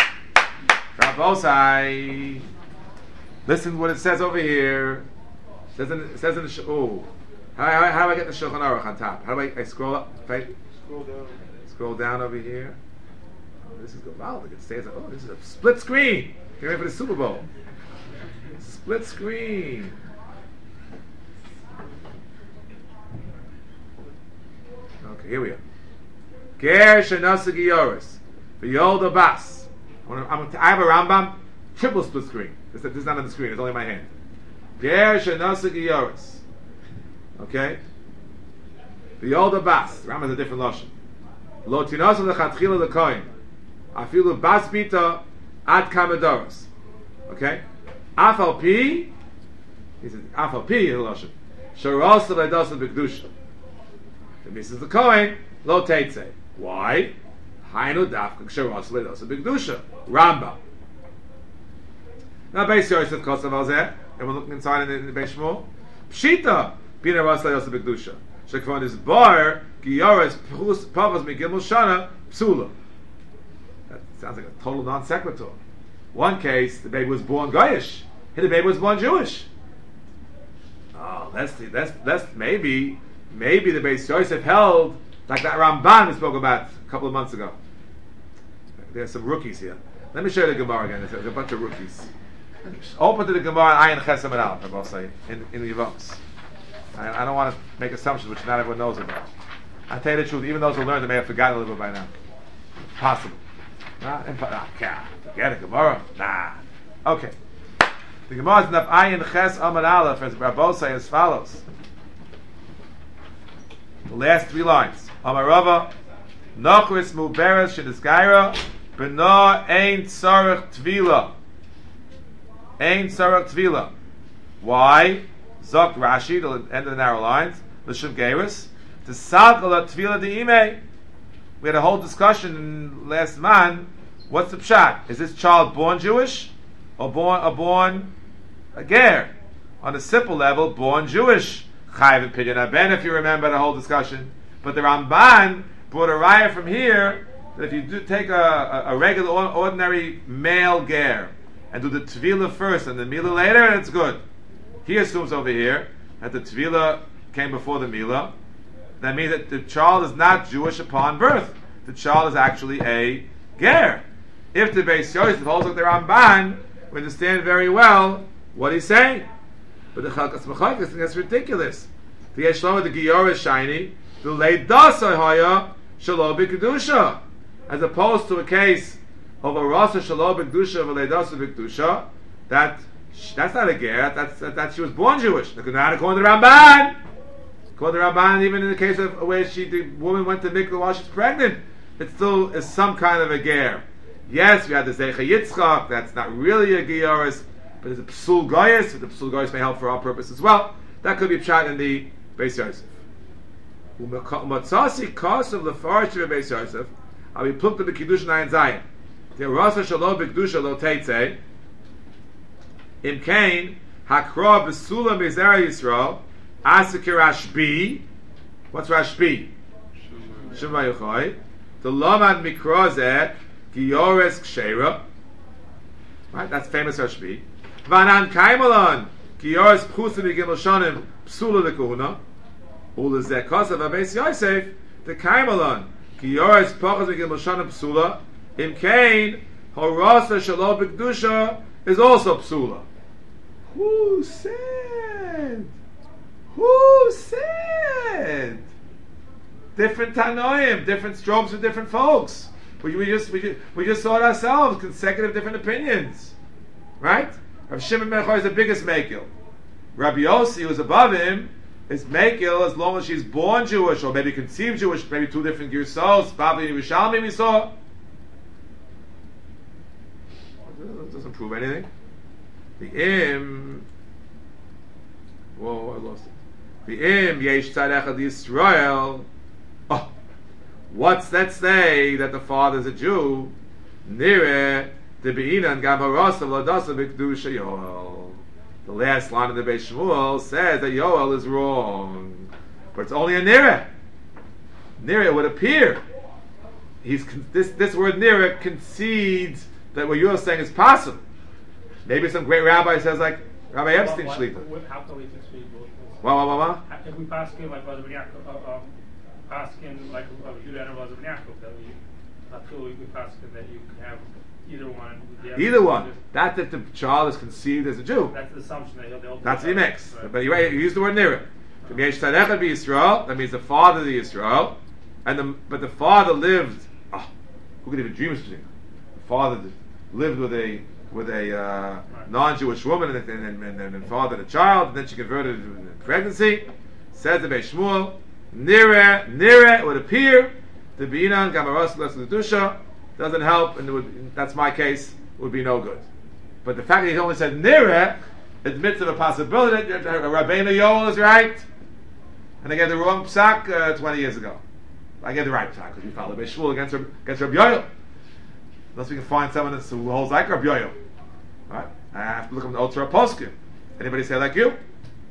Rabosai. Listen to what it says over here. It says in, it says in the sh- oh, how, how, how do I get the Shulchan Aruch on top? How do I, I scroll up? Right? Scroll down. Scroll down over here. Oh, this is good. Wow, look, it stays. Oh, this is a split screen. Get ready for the Super Bowl. Split screen. Okay, here we are. Ger shenasa giyoris. V'yolda bas. I'm gonna- I have a Rambam, triple split screen. This, this is not on the screen, it's only in my hand. Ger shenasa giyoris. Okay? V'yolda bas. Rambam is a different lashon. Lo tinasa lechatchila lekoyin. Afilu bas bita ad kamadoros. Okay? Afal pi. He says afal pi is a lashon. Sharosa ledosa b'kedusha. It means the Kohen lo teitze. Why? Hainu dafka ksharos ledosa b'kedusha. Rambam. Now, Beis Yosef kosav al zeh, and we're looking inside in the, the Beis Shmuel. Pshita bina ros ledosa b'kedusha. Shekvon is bar giyores pavas migimel shana psula. That sounds like a total non sequitur. One case, the baby was born Goyish. Here, the baby was born Jewish. Oh, that's the, that's that's maybe. Maybe the Beis Yosef held like that Ramban we spoke about a couple of months ago. There's some rookies here. Let me show you the Gemara again. There's a bunch of rookies. Open to the Gemara Ayin Chesam and Aleph, I will say, in, in the Yevamos. I, I don't want to make assumptions which not everyone knows about. I'll tell you the truth, even those who learned, they may have forgotten a little bit by now. Possible. Nah, nah, forget it, Gemara. Nah. Okay. The Gemara is enough Ayin Ches Am and Aleph, as Rabbo say as follows. The last three lines. Amarava, Nochris Muberes Shedisgaira, Bena Ein Tzarech Tvila. Ein Tzarech Tvila. Why? Zok Rashi, the end of the narrow lines, L'Shem Geiris, to Sadgala Tvila De'ime. We had a whole discussion in last man. What's the pshat? Is this child born Jewish or born or born a ger? On a simple level, born Jewish. Chayiv and Pidyon Haben, if you remember the whole discussion. But the Ramban brought a raya from here that if you do take a, a, a regular, ordinary male ger and do the tvila first and the mila later, it's good. He assumes over here that the tvila came before the mila. That means that the child is not Jewish upon birth. The child is actually a ger. If the Beis Yosef holds like the Ramban, we understand very well what he's saying. But the Chalkas Mechaykas think that's ridiculous. The Yeshlomo, the Giyor is shiny. The Leidasai Haya Shalom B'Kedusha, as opposed to a case of a Rasa Shalom B'Kedusha of a Leidasai B'Kedusha. That that's not a ger. That's that, that she was born Jewish. Not according to the Ramban. According to the Ramban, even in the case of where she the woman went to mikvah while she's pregnant, it still is some kind of a ger. Yes, we had the Zeicha Yitzchak. That's not really a Gioris. But it's a psul goyis, the psul goyis may help for our purpose as well. That could be pshat in the Beis Yosef. Umatzasi kos of the farish of Beis Yosef, I'll be plucked to the Kiddush Nayin Zayin. The Rasa Shalom B'Kedusha Lo Teitze, Im Kain, Hakra B'Sula Mizera Yisrael, Asik Rashbi, what's Rashbi? Shema Yochai, the Laman Mikra Zeh, Giores Ksheira, right, that's famous Rashbi. Vanan Kaimalan, Giores Pchusim Yigimel Shonim, Psula Lekuna, Ula Zeh Kosav Beis Yosef, the Kaimalan, Giores Pchusim Yigimel Shonim Psula, Im Kain, Horasa Shalom B'Kedusha is also psula. Who said? Who said? Different Tanoim, different strokes for different folks. We, we just we just we just saw it ourselves. Consecutive different opinions, right? Rav Shimon ben Yochai is the biggest Mekil. Rabbi Yossi, who's above him, is Mekil as long as she's born Jewish or maybe conceived Jewish, maybe two different Girsos. Probably Yerushalmi we saw. That doesn't prove anything. The im. Whoa, I lost it. The im yesh tzad echad Yisrael. Oh, what's that say that the father's a Jew? Nire de beinan gam harasa v'ladasa b'kedusha Yoel. The last line of the Beis Shmuel says that Yoel is wrong, but it's only a nire. Nire would appear. He's this this word nire concedes that what you're saying is possible. Maybe some great rabbi says like Rabbi Epstein What- Shlita. what- How can we succeed both ways? Wow, wow, wow, wow. If we pass in like Rabbi Yaakov, uh, um, pass in like Rabbi Judah and Rabbi Yaakov, that we, not till we we pass in that you can have either one. The other Either one. just- That that the child is conceived as a Jew. That's the assumption that he'll. they'll do That's what he that. makes. Right. But you're right, you use the word nira. That means the father of the Yisrael, and the but the father lived. Oh, who could even dream of such a thing? The father did- lived with a with a uh, Right. non-Jewish woman, and and, and, and, and fathered a child. And then she converted in pregnancy. Says the Beis Shmuel, nira nira would appear the binan gamaras l'sudusha doesn't help, and it would, that's my case. Would be no good. But the fact that he only said nira admits of a possibility that Rabbeinu Yoel is right, and I get the wrong psak uh, twenty years ago. I get the right psak because we followed Beis Shmuel against Rab- against Rabbi Yoel. Unless we can find someone that's- who holds like Rabbi Yoel, right? I have to look up the Old Torah Poskim. Anybody say like you?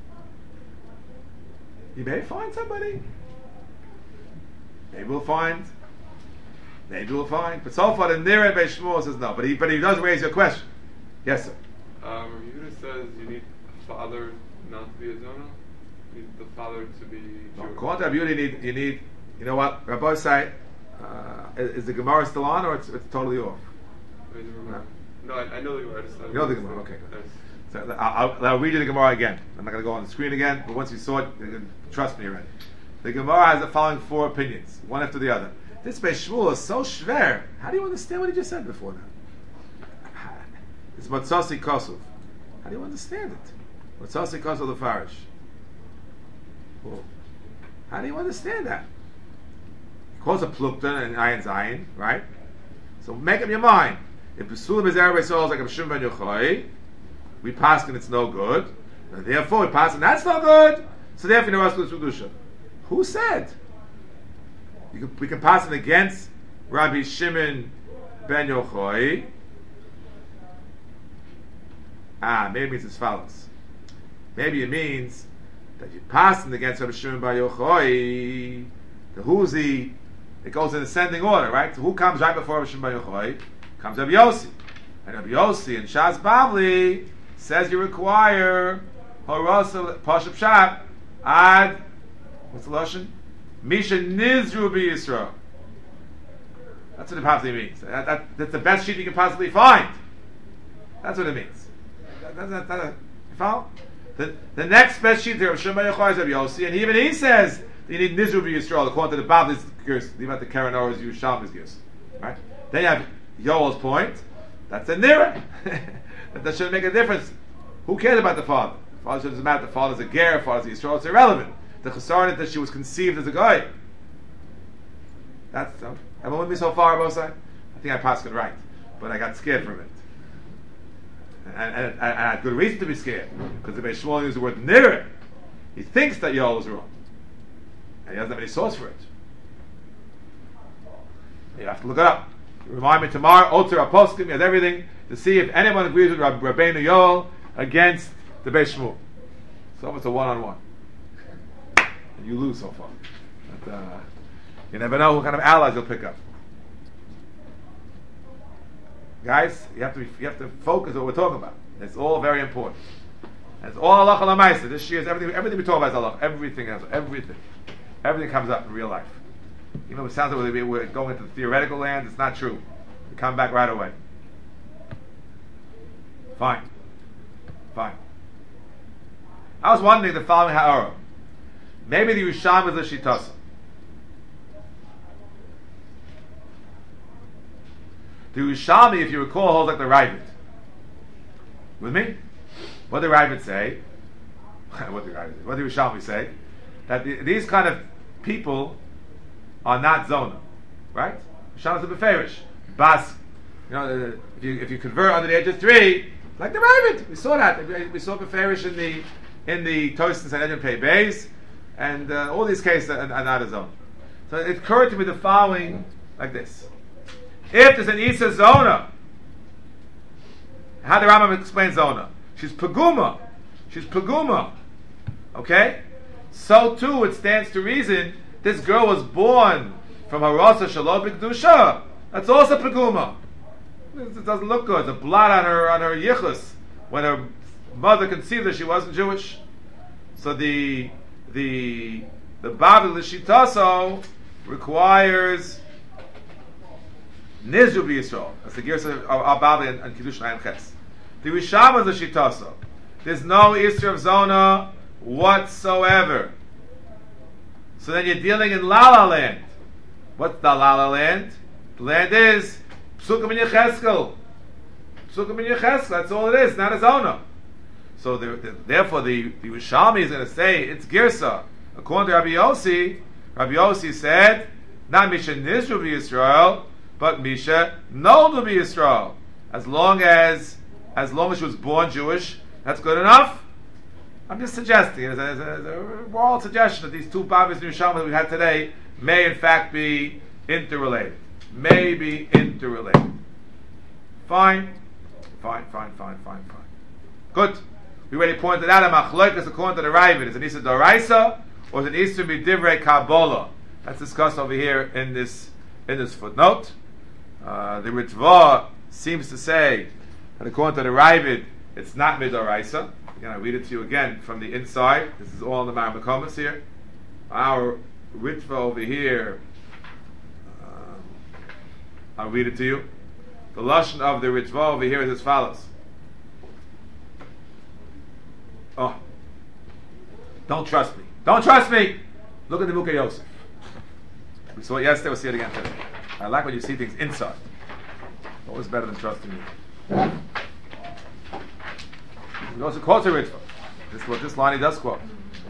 You may find somebody. Maybe we'll find. Maybe we'll find. But so far, the nira Beis Shmuel says no. But he but he does raise your question. Yes, sir. Um, Yehuda says you need a father not to be a zona. You need the father to be No, Jewish. according to Rabbi Yehuda, you need, you need, you know what? Rabbi say, uh, is, is the Gemara still on or it's, it's totally off? Wait, remember. No, I, I know the Gemara. I just- You know the Gemara, okay, good. I just- So I'll, I'll, I'll read you the Gemara again. I'm not going to go on the screen again, but once you saw it, you can trust me already. The Gemara has the following four opinions, one after the other. This Beis Shmuel is so schwer. How do you understand what he just said before now? It's Matzasi Kosov. How do you understand it? Matzasi Kosov the Farish. Well, how do you understand that? He calls a Plukton and Ayin Zayin, right? So make up your mind. If Pesulim is Erev Yisrael like a Shimon ben Yochai, we pass and it's no good. And therefore we pass and that's no good. So therefore you know what's Kedusha. Who said? You can, we can pass it against Rabbi Shimon ben Yochai. Ah, maybe it means as follows. Maybe it means that you pass it against Rabbi Shimon ben Yochai. The who's the? It goes in ascending order, right? So who comes right before Rabbi Shimon ben Yochai? Comes Rabbi Yossi. And Rabbi Yossi and Shas Bavli says you require Horasa Pashup Shat Ad. What's the lashon? Misha Nizru B'Yisrael. That's what it possibly means. That, that, that's the best sheet you can possibly find. That's what it means. That, that, that, that, you follow? The, the next best sheet there of Shimon Yochai is Rabbi Yossi, and even he says that you need Nizru B'Yisrael according to the Bavli's gears. Leave out the Karen Or's Yerushalmi's gears. Right? Then you have Yoel's point. That's a nira. That, that shouldn't make a difference. Who cares about the father? The father doesn't matter. The father's a ger, the father's a Yisrael. It's irrelevant. The chesaron is that she was conceived as a guy. That's um, everyone with me so far, both sides. I think I passed it right, but I got scared from it, and, and, and I had good reason to be scared because the Beis Shmuel used the word nira. He thinks that Yoel is wrong, and he doesn't have any source for it. You have to look it up. Remind me tomorrow. Oter Aposkim, he has everything to see if anyone agrees with Rab- Rabbeinu Yoel against the Beis Shmuel. So it's a one-on-one. And you lose so far. But, uh, you never know what kind of allies you'll pick up. Guys, you have to be, you have to focus on what we're talking about. It's all very important. And it's all halacha l'maisa. This year is everything. Everything we talk about is halacha. Everything has everything. Everything comes up in real life. Even though it sounds like we're going into the theoretical land, it's not true. We come back right away. Fine. Fine. I was wondering the following ha'ara. Maybe the Yerushalmi is a shitasa. The Yerushalmi, if you recall, holds like the Ravid. With me? What did the Ravid say? what did the Ravid say? What did the Yerushalmi say? That the, these kind of people are not zona, right? Yerushalmi is a beferish. Bas, you know, if you if you convert under the age of three, like the Ravid, we saw that. We saw beferish in the in the Toast and Sanhedrin Pei Beis, and uh, all these cases are, are not a zone. So it occurred to me the following, like this: if there's an Isa zona, how the Rambam explains zona? She's paguma. She's paguma. Okay? So too, it stands to reason this girl was born from Harasa Shalom B'Kedusha. That's also paguma. It doesn't look good. The blood on her on her yichus when her mother conceived her, she wasn't Jewish. So the the the Babel L'Shitaso requires Nizru B'Yisrael. That's the gears of our Babel and, and Kiddush Nayim Ches. The Rishama is a Shitaso. There's no Isra of Zona whatsoever. So then you're dealing in La La Land. What's the La La Land? The land is Psukim in Yecheskel. Psukim in Yecheskel. That's all it is, not a Zona. So the, the, therefore the, the Rishalmi is going to say it's Girsa. According to Rabbi Yossi, Rabbi Yossi said, not Misha Nizru B'Yisrael, but Misha Noldu B'Yisrael. As long as as long as she was born Jewish, that's good enough. I'm just suggesting, as a, as a, as a moral suggestion, that these two Babis and Rishalmi that we had today may in fact be interrelated. May be interrelated. Fine. Fine, fine, fine, fine, fine. Good. We already pointed out a machlokas according to the Ravid. Is it Isa Doraisa or is it Isa Midivrei Kabbalah? That's discussed over here in this in this footnote. Uh, the Ritva seems to say that according to the Ravid, it's not Midoraisa. Again, I'll read it to you again from the inside. This is all in the Marmakomas here. Our Ritva over here, um, I'll read it to you. The lashon of the Ritva over here is as follows. Oh, don't trust me. Don't trust me. Look at the Book of Yosef. We saw it yesterday. We'll see it again today. I like when you see things inside. Always better than trusting me. He also quotes a Ritva. This is what this line he does quote.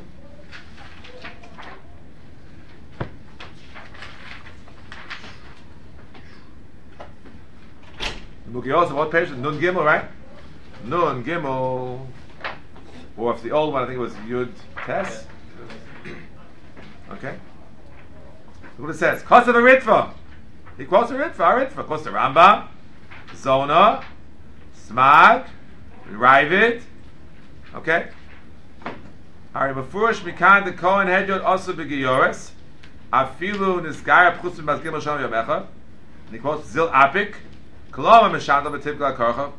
The Book of Yosef, what page? Nun Gimel, right? Nun Gimel. Or if the old one, I think it was Yud Tes. Okay. Look what it says. Kosev a Ritva. He quotes a Ritva, a Ritva. Quotes the Rambam, Zona, Smag, Ravid. Okay. Ari Mefurish Mikan de Kohen Hedjot Osu B'Giyores. Afilu Nisgara Pchusim Bazkim Hashem Yomecha. And he quotes Zil Apik. Koloma Meshanda B'Tivka Korcha.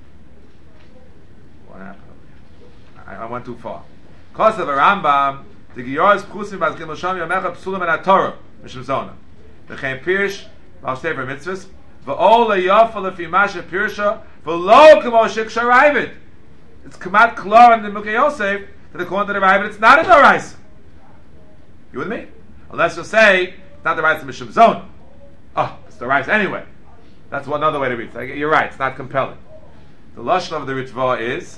What happened? I, I went too far. Because of a Rambam, the Giyoras Pchusim Bazkim Hashem Yomecha Psulim and Atorah Mishum Zona. The Chaim Pirish Val Sefer Mitzvahs. V'ol Le'yofa Lefi Masha Pirisha V'lo K'mo Shiksha Ravid. It's Kamat Klor in the Book of Yosef that according to the Ravid it's not a Doraisa. You with me? Unless you'll say it's not the Doraisa Mishum Zona. Oh, it's the Doraisa anyway. That's one other way to read it. You're right, it's not compelling. The lashon of the Ritva is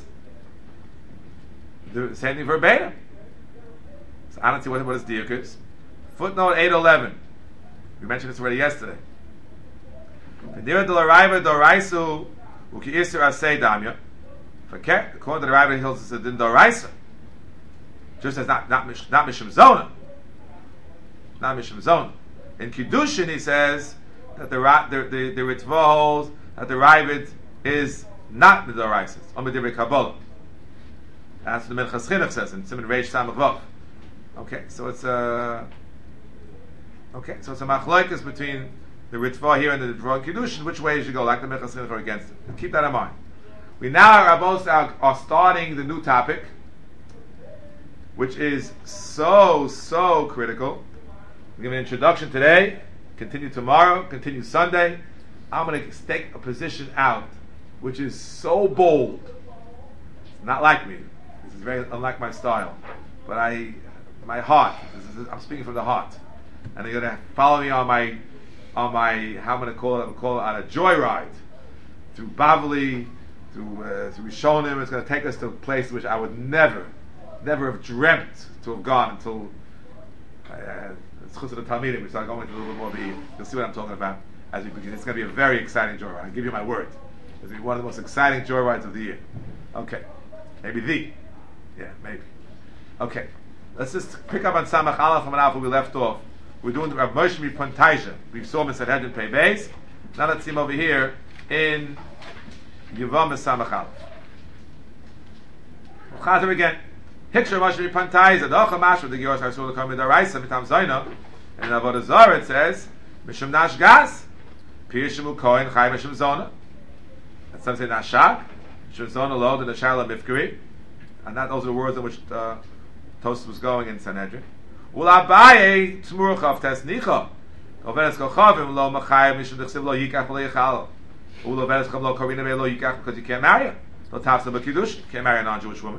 the same thing verbatim. So I don't see what, what his diuk is. Footnote eight eleven. We mentioned this already yesterday. V'nira de l'raiva d'oraisu u'ki isur asay damya. Okay, according to the Raiva, he holds it's a din d'oraisa. Just as not not mish, not mishum zona. Not mishum zona. In Kiddushin, he says that the the the, the Ritva holds that the Ravid is not the d'oraisa. It's only the Kabbalah. That's what the Minchas Chinuch says in Siman Reish Samach Vav. Okay, so it's a okay, so it's a machlokes between the Ritva here and the Ritva Kiddushin. Which way you should go, like the Minchas Chinuch or against it? Keep that in mind. We now are both are, are starting the new topic, which is so so critical. We give an introduction today, continue tomorrow, continue Sunday. I'm going to take a position out which is so bold. It's not like me. This is very unlike my style. But I, my heart. This is, I'm speaking from the heart, and they're gonna follow me on my, on my. How I'm gonna call it? I'm gonna call it on a joyride through Bavli, through uh, through Rishonim. It's gonna take us to a place which I would never, never have dreamt to have gone until. Uh, it's Chus of the Talmidim. We start going into a little bit more. Be you'll see what I'm talking about as we begin. It's going to be a very exciting joyride. I give you my word. It's going to be one of the most exciting joyrides of the year. Okay, maybe the, yeah, maybe. Okay, let's just pick up on Samach Aleph and Alpha we left off. We're doing the Rav Moshe Mipontaija. We saw him in Sanhedrin Pei Beis. Now let's see him over here in Yevam Samach Aleph. Chazer again. Hikshar Moshe Mipontaija. The Ocha Mashra the Gioras Harsul Lekam Midaraisa Mitam Zayna. And in Avodah Zarah it says Mishum Nash Gas Pirshimu Kohen Chai Mishum Zona. And some say Nashak Mishum Zona Lo the Nashala Mifkari. And that those are the words in which uh, Tosfos was going in Sanhedrin. Ulabaye Tzmurchav Tesnicha. Overes Kochavim Lo Machayim Mishum Dechsiv Lo Yikach Lo Yichal. Uloveres Chav Lo Korina Lo Yikach because you can't marry her. Lo Tafsa B'Kiddush. You can't marry a non-Jewish woman.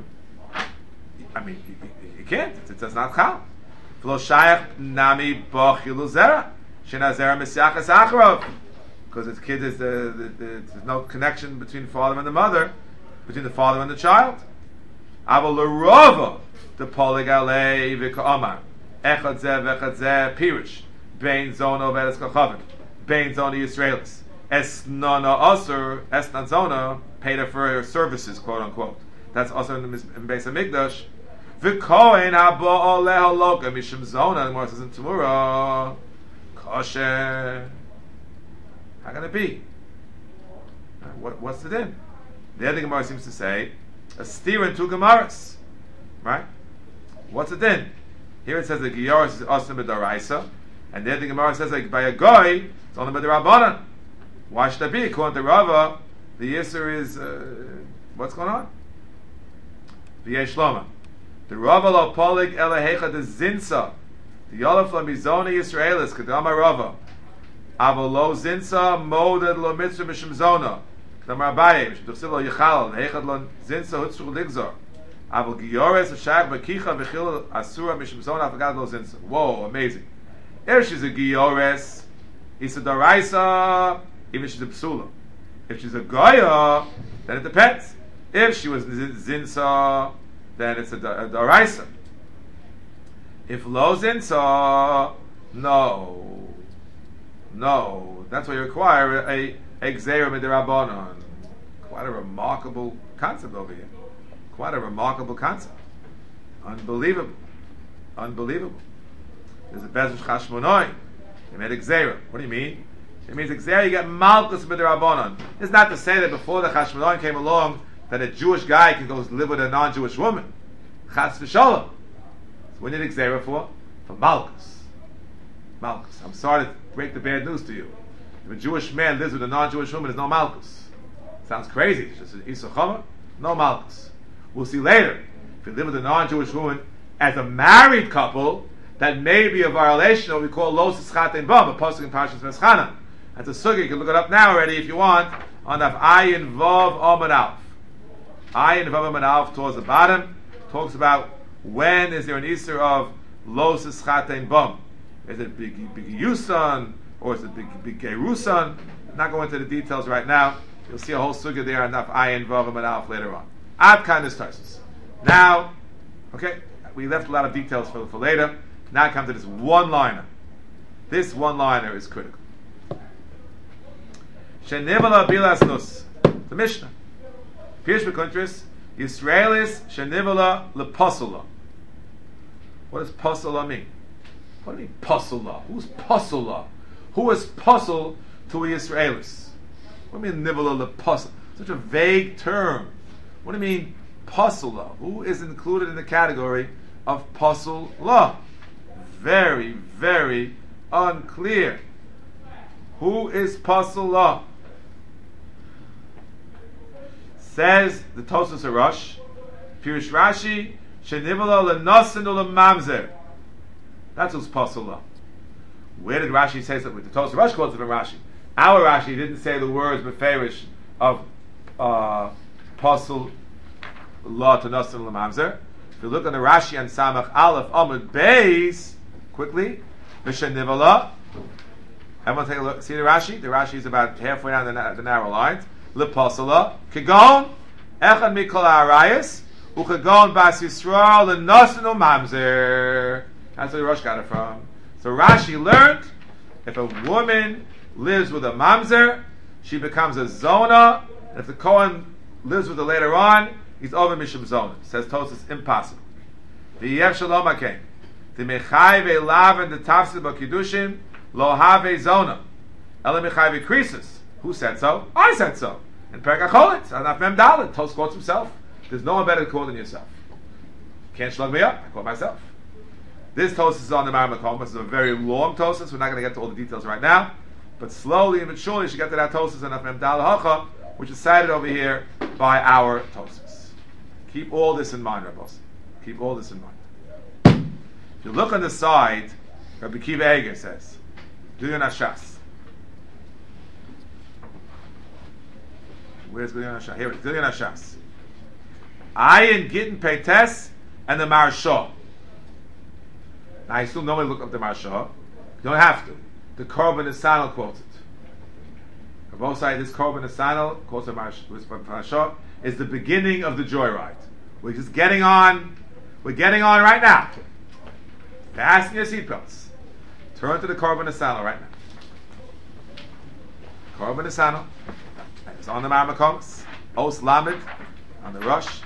I mean, you, you, you can't. It says not chal. V'lo shayach nami b'chilu zera shena zera misyachas acharov, because its kid is the, the, the there's no connection between the father and the mother, between the father and the child. Avol l'rova the polig alei v'ka'amar echad zeh v'echad zeh pirush bein zona v'eres kachavim bein zona Yisraelis es nona osur es not zona paid her for her services, quote unquote. That's also in the in Beis Hamikdash. V'kohen habo leho loka mishum zona. The Gemara says in Tumura, kosher. How can it be? What, what's the din? The other Gemara seems to say a steer in two Gemaras, right? What's the din? Here it says the Gioras is osam b'daraisa, and the other Gemara says like by a goy it's only b'darabanan. Why should that be? According to Rava, the Yisur is uh, what's going on? The Yeshloma. The Rava lo polig elahecha de zinsa. The Yolaf lo mizona Yisraelis kadama Rava. Avo lo zinsa moded lo mitzvah mishum zona. Kadama Abaye mishum tuchsil lo yichal. Lehechad lo zinsa hutzru ligzor. Avo giyores hashag bakicha v'chil asura mishum zona afagad lo zinsa. Whoa, amazing. If she's a giyores, it's a daraisa, even if she's a psula. If she's a goya, then it depends. If she was zinsa, then it's a daraisa. If lo zinsa, no, no. That's why you require a exera midirabanan. Quite a remarkable concept over here. Quite a remarkable concept. Unbelievable, unbelievable. There's a bezush chashmonoi. They made exera. What do you mean? It means exera you get malchus midirabanan. It's not to say that before the chashmonoi came along that a Jewish guy can go live with a non-Jewish woman. Chas v'sholem. So what did Xera for? For Malchus. Malchus. I'm sorry to break the bad news to you. If a Jewish man lives with a non-Jewish woman, there's no Malchus. Sounds crazy. It's just an Isachama. No Malchus. We'll see later. If you live with a non-Jewish woman as a married couple, that may be a violation of what we call Los Ischaten Bam, a posting in Parshas Meschana. That's a sugi. You can look it up now already if you want. On Daf Ayin Vav Amud Alf. Ayin Vav Amud Alf towards the bottom talks about when is there an Easter of Los Ischaten Bam. Is it Big Big Yusan or is it Big Big Gerusan? I'm not going into the details right now. You'll see a whole sugya there on Daf Ayin Vav Amud Alf later on. Ad kind of starts. Now, okay, we left a lot of details for, for later. Now come to this one-liner. This one-liner is critical. Shenivala bilas nus. The Mishnah. Pirush b'kuntris Yisraelis shenivala lepasula. What does pasula mean? What do you mean pasula? Who's pasula? Who is pasul to a Yisraelis? What do you mean nivala lepasula? Such a vague term. What do you mean pasula? Who is included in the category of pasula? Very, very unclear. Who is pasula? Says the Tosfos Harash, Pirush Rashi, Shenivala lenasin ulemamzer. That's who's pasula. Where did Rashi say something? The Tosfos Harash quotes it from Rashi. Our Rashi didn't say the words meferish of uh, Pasul law to Nasan Lamamzer. If you look on the Rashi and Samach Aleph Amud Beis, quickly, Mishan Nivala. Everyone take a look. See the Rashi? The Rashi is about halfway down the, na- the narrow lines. Lepasala. Kigon. Echad Mikol Arayas. Uchagon Bas Yisrael. L'Nasan Lamamzer. That's where the Rosh got it from. So Rashi learned if a woman lives with a mamzer, she becomes a zona. And if the Kohen lives with her later on, he's over Mishum Zona. Says Tosas, impossible. The Yev Shalom Akein. The Mechayve Lavan the Tafsir B'Kiddushin Lo Have Zona. Ela Mechayve Krisis. Who said so? I said so. In Perek HaCholit, Anaf Mem Dalet. Tos quotes himself. There's no one better to quote than yourself. Can't slug me up. I quote myself. This Tosas is on the Mar Makom. This is a very long Tosas. We're not going to get to all the details right now. But slowly and surely you should get to that Tosas and Anaf Mem Dalet Hacha, which is cited over here by our Tosas. Keep all this in mind, Rabbos. Keep all this in mind. If you look on the side, Rabbi Kiva Eger says, Gilyon Hashas. Where's Gilyon Hashas? Here it is, Gilyon Hashas. Ayin Gittin Peites and the Maharsha. Now, I still normally look up the Maharsha. You don't have to. The Korban Nesanel quotes it. On both sides, this Korban Nesanel quotes the Maharsha is the beginning of the joyride. We're just getting on. We're getting on right now. Fasten your seatbelts. Turn to the Korban Nesanel right now. Korban Nesanel. It's on the Mar Makomos. Os Lamed on the Rush.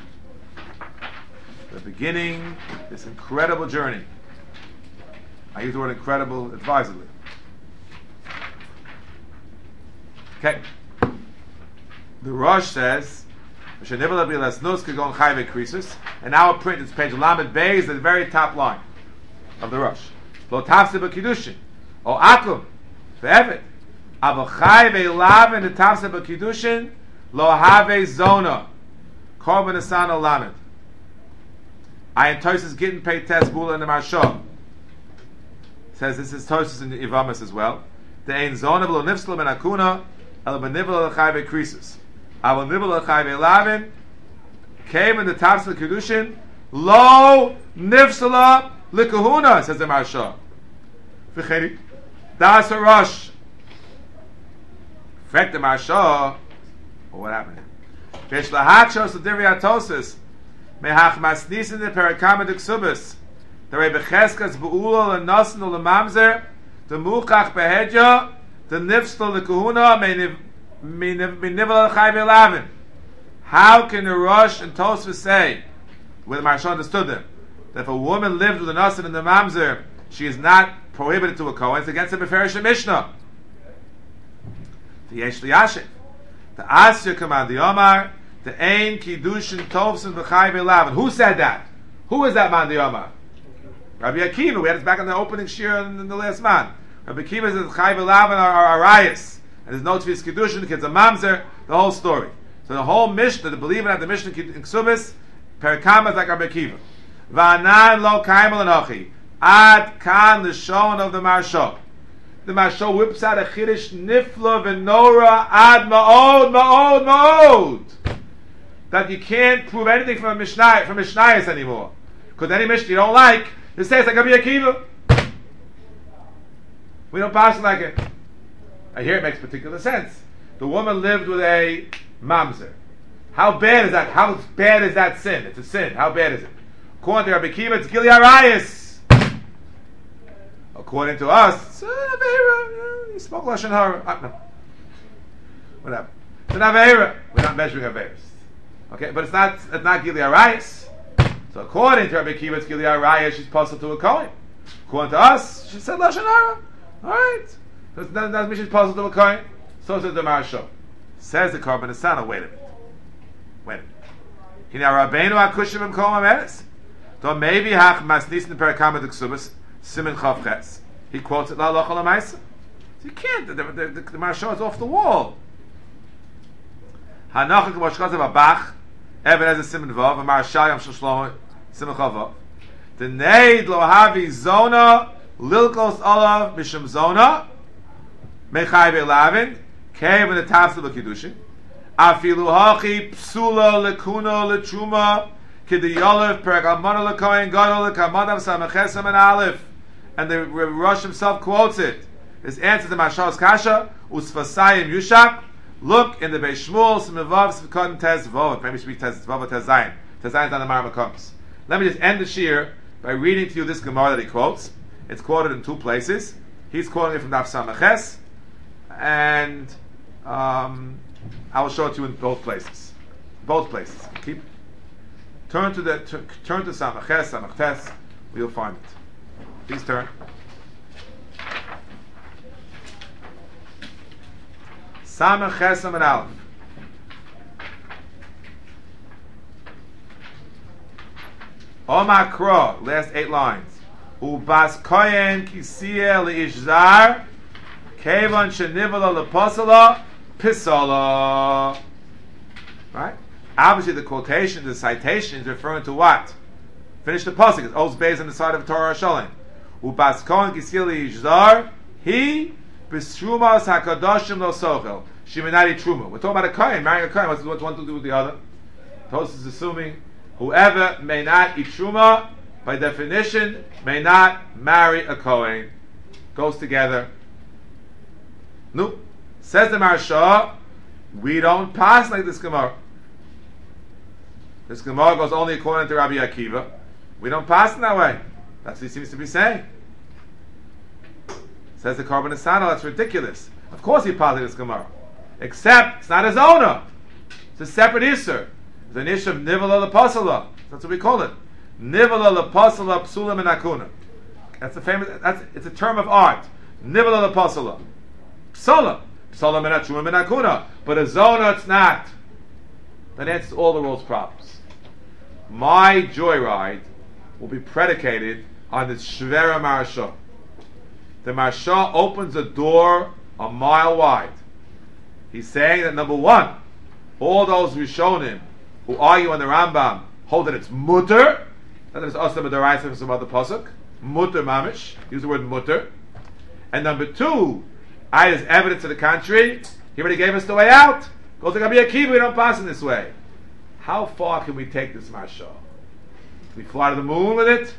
The beginning, this incredible journey. I use the word incredible advisedly. Okay. The Rosh says, and our print is page Lamed Beis, at the very top line of the Rosh. Lo tafse b'kiddushin, o akum, ve'evet, avachai ve'laven the tafse b'kiddushin, lo have zona, korban asana lamed. Ayin Tosis Gittin Pei Tes Bula in the Maharsha. Says this is Tosis in the Ivamis as well. The Ein Zona V'lo Nifsla Ben Akuna, El Benivla L'chai Ve'krisus. Avol Nivla L'chai Ve'lavin, came in the Tafs L'Kedushin, Lo Nifsla L'Kahuna, says the Maharsha. V'cheri, Das HaRosh. Fact the Maharsha, well, what happened? Vesh L'Hachos L'Divri HaTosis, Mehach Masnisin the Perakama de Ksubis, the Rebbe Cheskas Be'ula L'Nasan L'Mamzer, the Muchach Behedja, the Nifsla L'Kahuna, Minivla L'Chai Ve'lavin. How can the Rosh and Tosfos say, where the Maharsha understood them, that if a woman lives with a Nasan and the Mamzer, she is not prohibited to a Kohen? It's against the Beferish Mishnah. The Yesh Liyashiv, the Asya command, the Omar, the Ein Kiddushin Tovsin V'chai Ve'lavin. Who said that? Who is that man, the Omar? Rabbi Akiva. We had this back in the opening shir in, in the last man. Rabbi Akiva says Chai Ve'lavin are Arayas, and there's no Tfis Kiddushin, the kids are Mamzer, the whole story. So the whole Mishnah, the believing at the Mishnah in Ksubis, Perikama is like Rabbi Akiva. Va'anan lo kaimel enochi. Ad kan the shon of the Maharsha. The Maharsha whips out a chiddush nifla v'nora ad ma'od ma'od ma'od. That you can't prove anything from a Mishnah from Mishnayos anymore, because any Mishnah you don't like, you say it's like Rabbi Akiva. We don't pass it like it. I hear it makes particular sense. The woman lived with a mamzer. How bad is that? How bad is that sin? It's a sin. How bad is it? According to Rabbi Akiva, it's Gili Arayis. According to us, it's an Aveira. You smoke Lashon Hara. Uh, no. Whatever. It's an Aveira. We're not measuring Aveiras. Okay, but it's not it's not Gili Arayis. So according to Rabbi Akiva, it's Gili Arayis. She's puzzled to a Kohen. According to us, she said Lashon Hara. All right. So it doesn't mean she's puzzled to a Kohen. So says the Maharsha. Says the Korban Nesanel. Wait a minute. Wait a minute. Hina Rabbeinu HaKushim B'Kol HaMeres. So maybe Hach Masnisin Perakama de Ksubas Simen Chav Ches. He quotes it La Lochal HaMaisa. So you can't. The, the, the, the, the Maharsha is off the wall. Hanachik Moshchazav Abach. Even as a Simen Vav. A Maharsha Yam Shel Shlomo Simen Chav Vav. The Neid Lo Havi Zona Lilkos Olav Mishum Zona Mechai Ve'lavin. Came in the Tafsir L'Kiddushin. Afilu hachi psula lekuna letruma kidi yolef perek almana lekohen gadol lekamadav samachesam and aleph. And the Rosh himself quotes it. His answer to Mashal's kasha usfasayim yushak. Look in the Beis Shmuel Simivav Sivkon Tez Vov. Maybe it should be Tez Vov Tez Zayin. Tez Zayin is on the Marama comes. Let me just end the shir by reading to you this Gemara that he quotes. It's quoted in two places. He's quoting it from Daf Samaches, and um, I will show it to you in both places. Both places. Keep turn to the t- turn to Samaches Samachtes. You'll find it. Please turn. Samach Chesam and Aleph. Omar Kro, last eight lines. Ubas Koyen Kisiya Liishzar Kevan Shenivala Leposala Pisala. Right? Obviously, the quotation, the citation is referring to what? Finish the pasuk. It's Oz Beis on the side of Torah Shalom. Ubas Koyen Kisiya Liishzar He B'Shrumas Hakadoshim Lo Sochel. Shiminari Truma. We're talking about a kohen, marrying a kohen. What's one to do with the other? Tosfos is assuming whoever may not eat Truma, by definition, may not marry a kohen. Goes together. No. Says the Maharsha, we don't pass like this Gemara. This Gemara goes only according to Rabbi Akiva. We don't pass in that way. That's what he seems to be saying. Says the Korban Asana, that's ridiculous. Of course he passes this Gemara. Except, it's not his owner. It's a separate Isser. It's an Isser of Nivala Lepasala. That's what we call it. Nivala Lepasala Psulam and Akuna. That's a famous, that's, it's a term of art. Nivala Lepasala. Psala. Psalam and Atrum and Akuna. But a Zona, it's not. That answers all the world's problems. My joyride will be predicated on this Shvera Maharsha. The Maharsha opens a door a mile wide. He's saying that number one, all those Rishonim who argue on the Rambam hold that it's mutter, that it's also Madaraisa from some other pasuk, mutter mamish, use the word mutter. And number two, I as evidence to the contrary, he already gave us the way out. Goes to Rabbi Akiva, we don't pass in this way. How far can we take this Maharsha? Can we fly to the moon with it?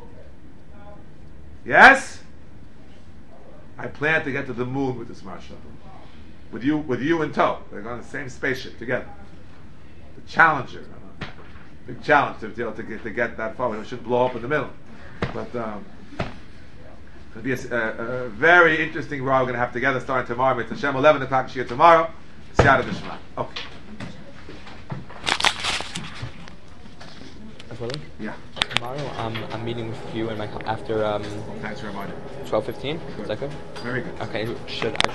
Yes? I plan to get to the moon with this Maharsha. With you, with you in tow. They're on the same spaceship together. The Challenger, big challenge to, to, get, to get that far. We should blow up in the middle. But um, it'll be a, a, a very interesting ride we're going to have together starting tomorrow. It's Hashem eleven o'clock shir tomorrow. Siyata B'Shema. Okay. Yeah. Tomorrow, um, I'm meeting with you and my co- after um, Thanks for reminding me. twelve fifteen. Is that good? Very good. Okay. Should I?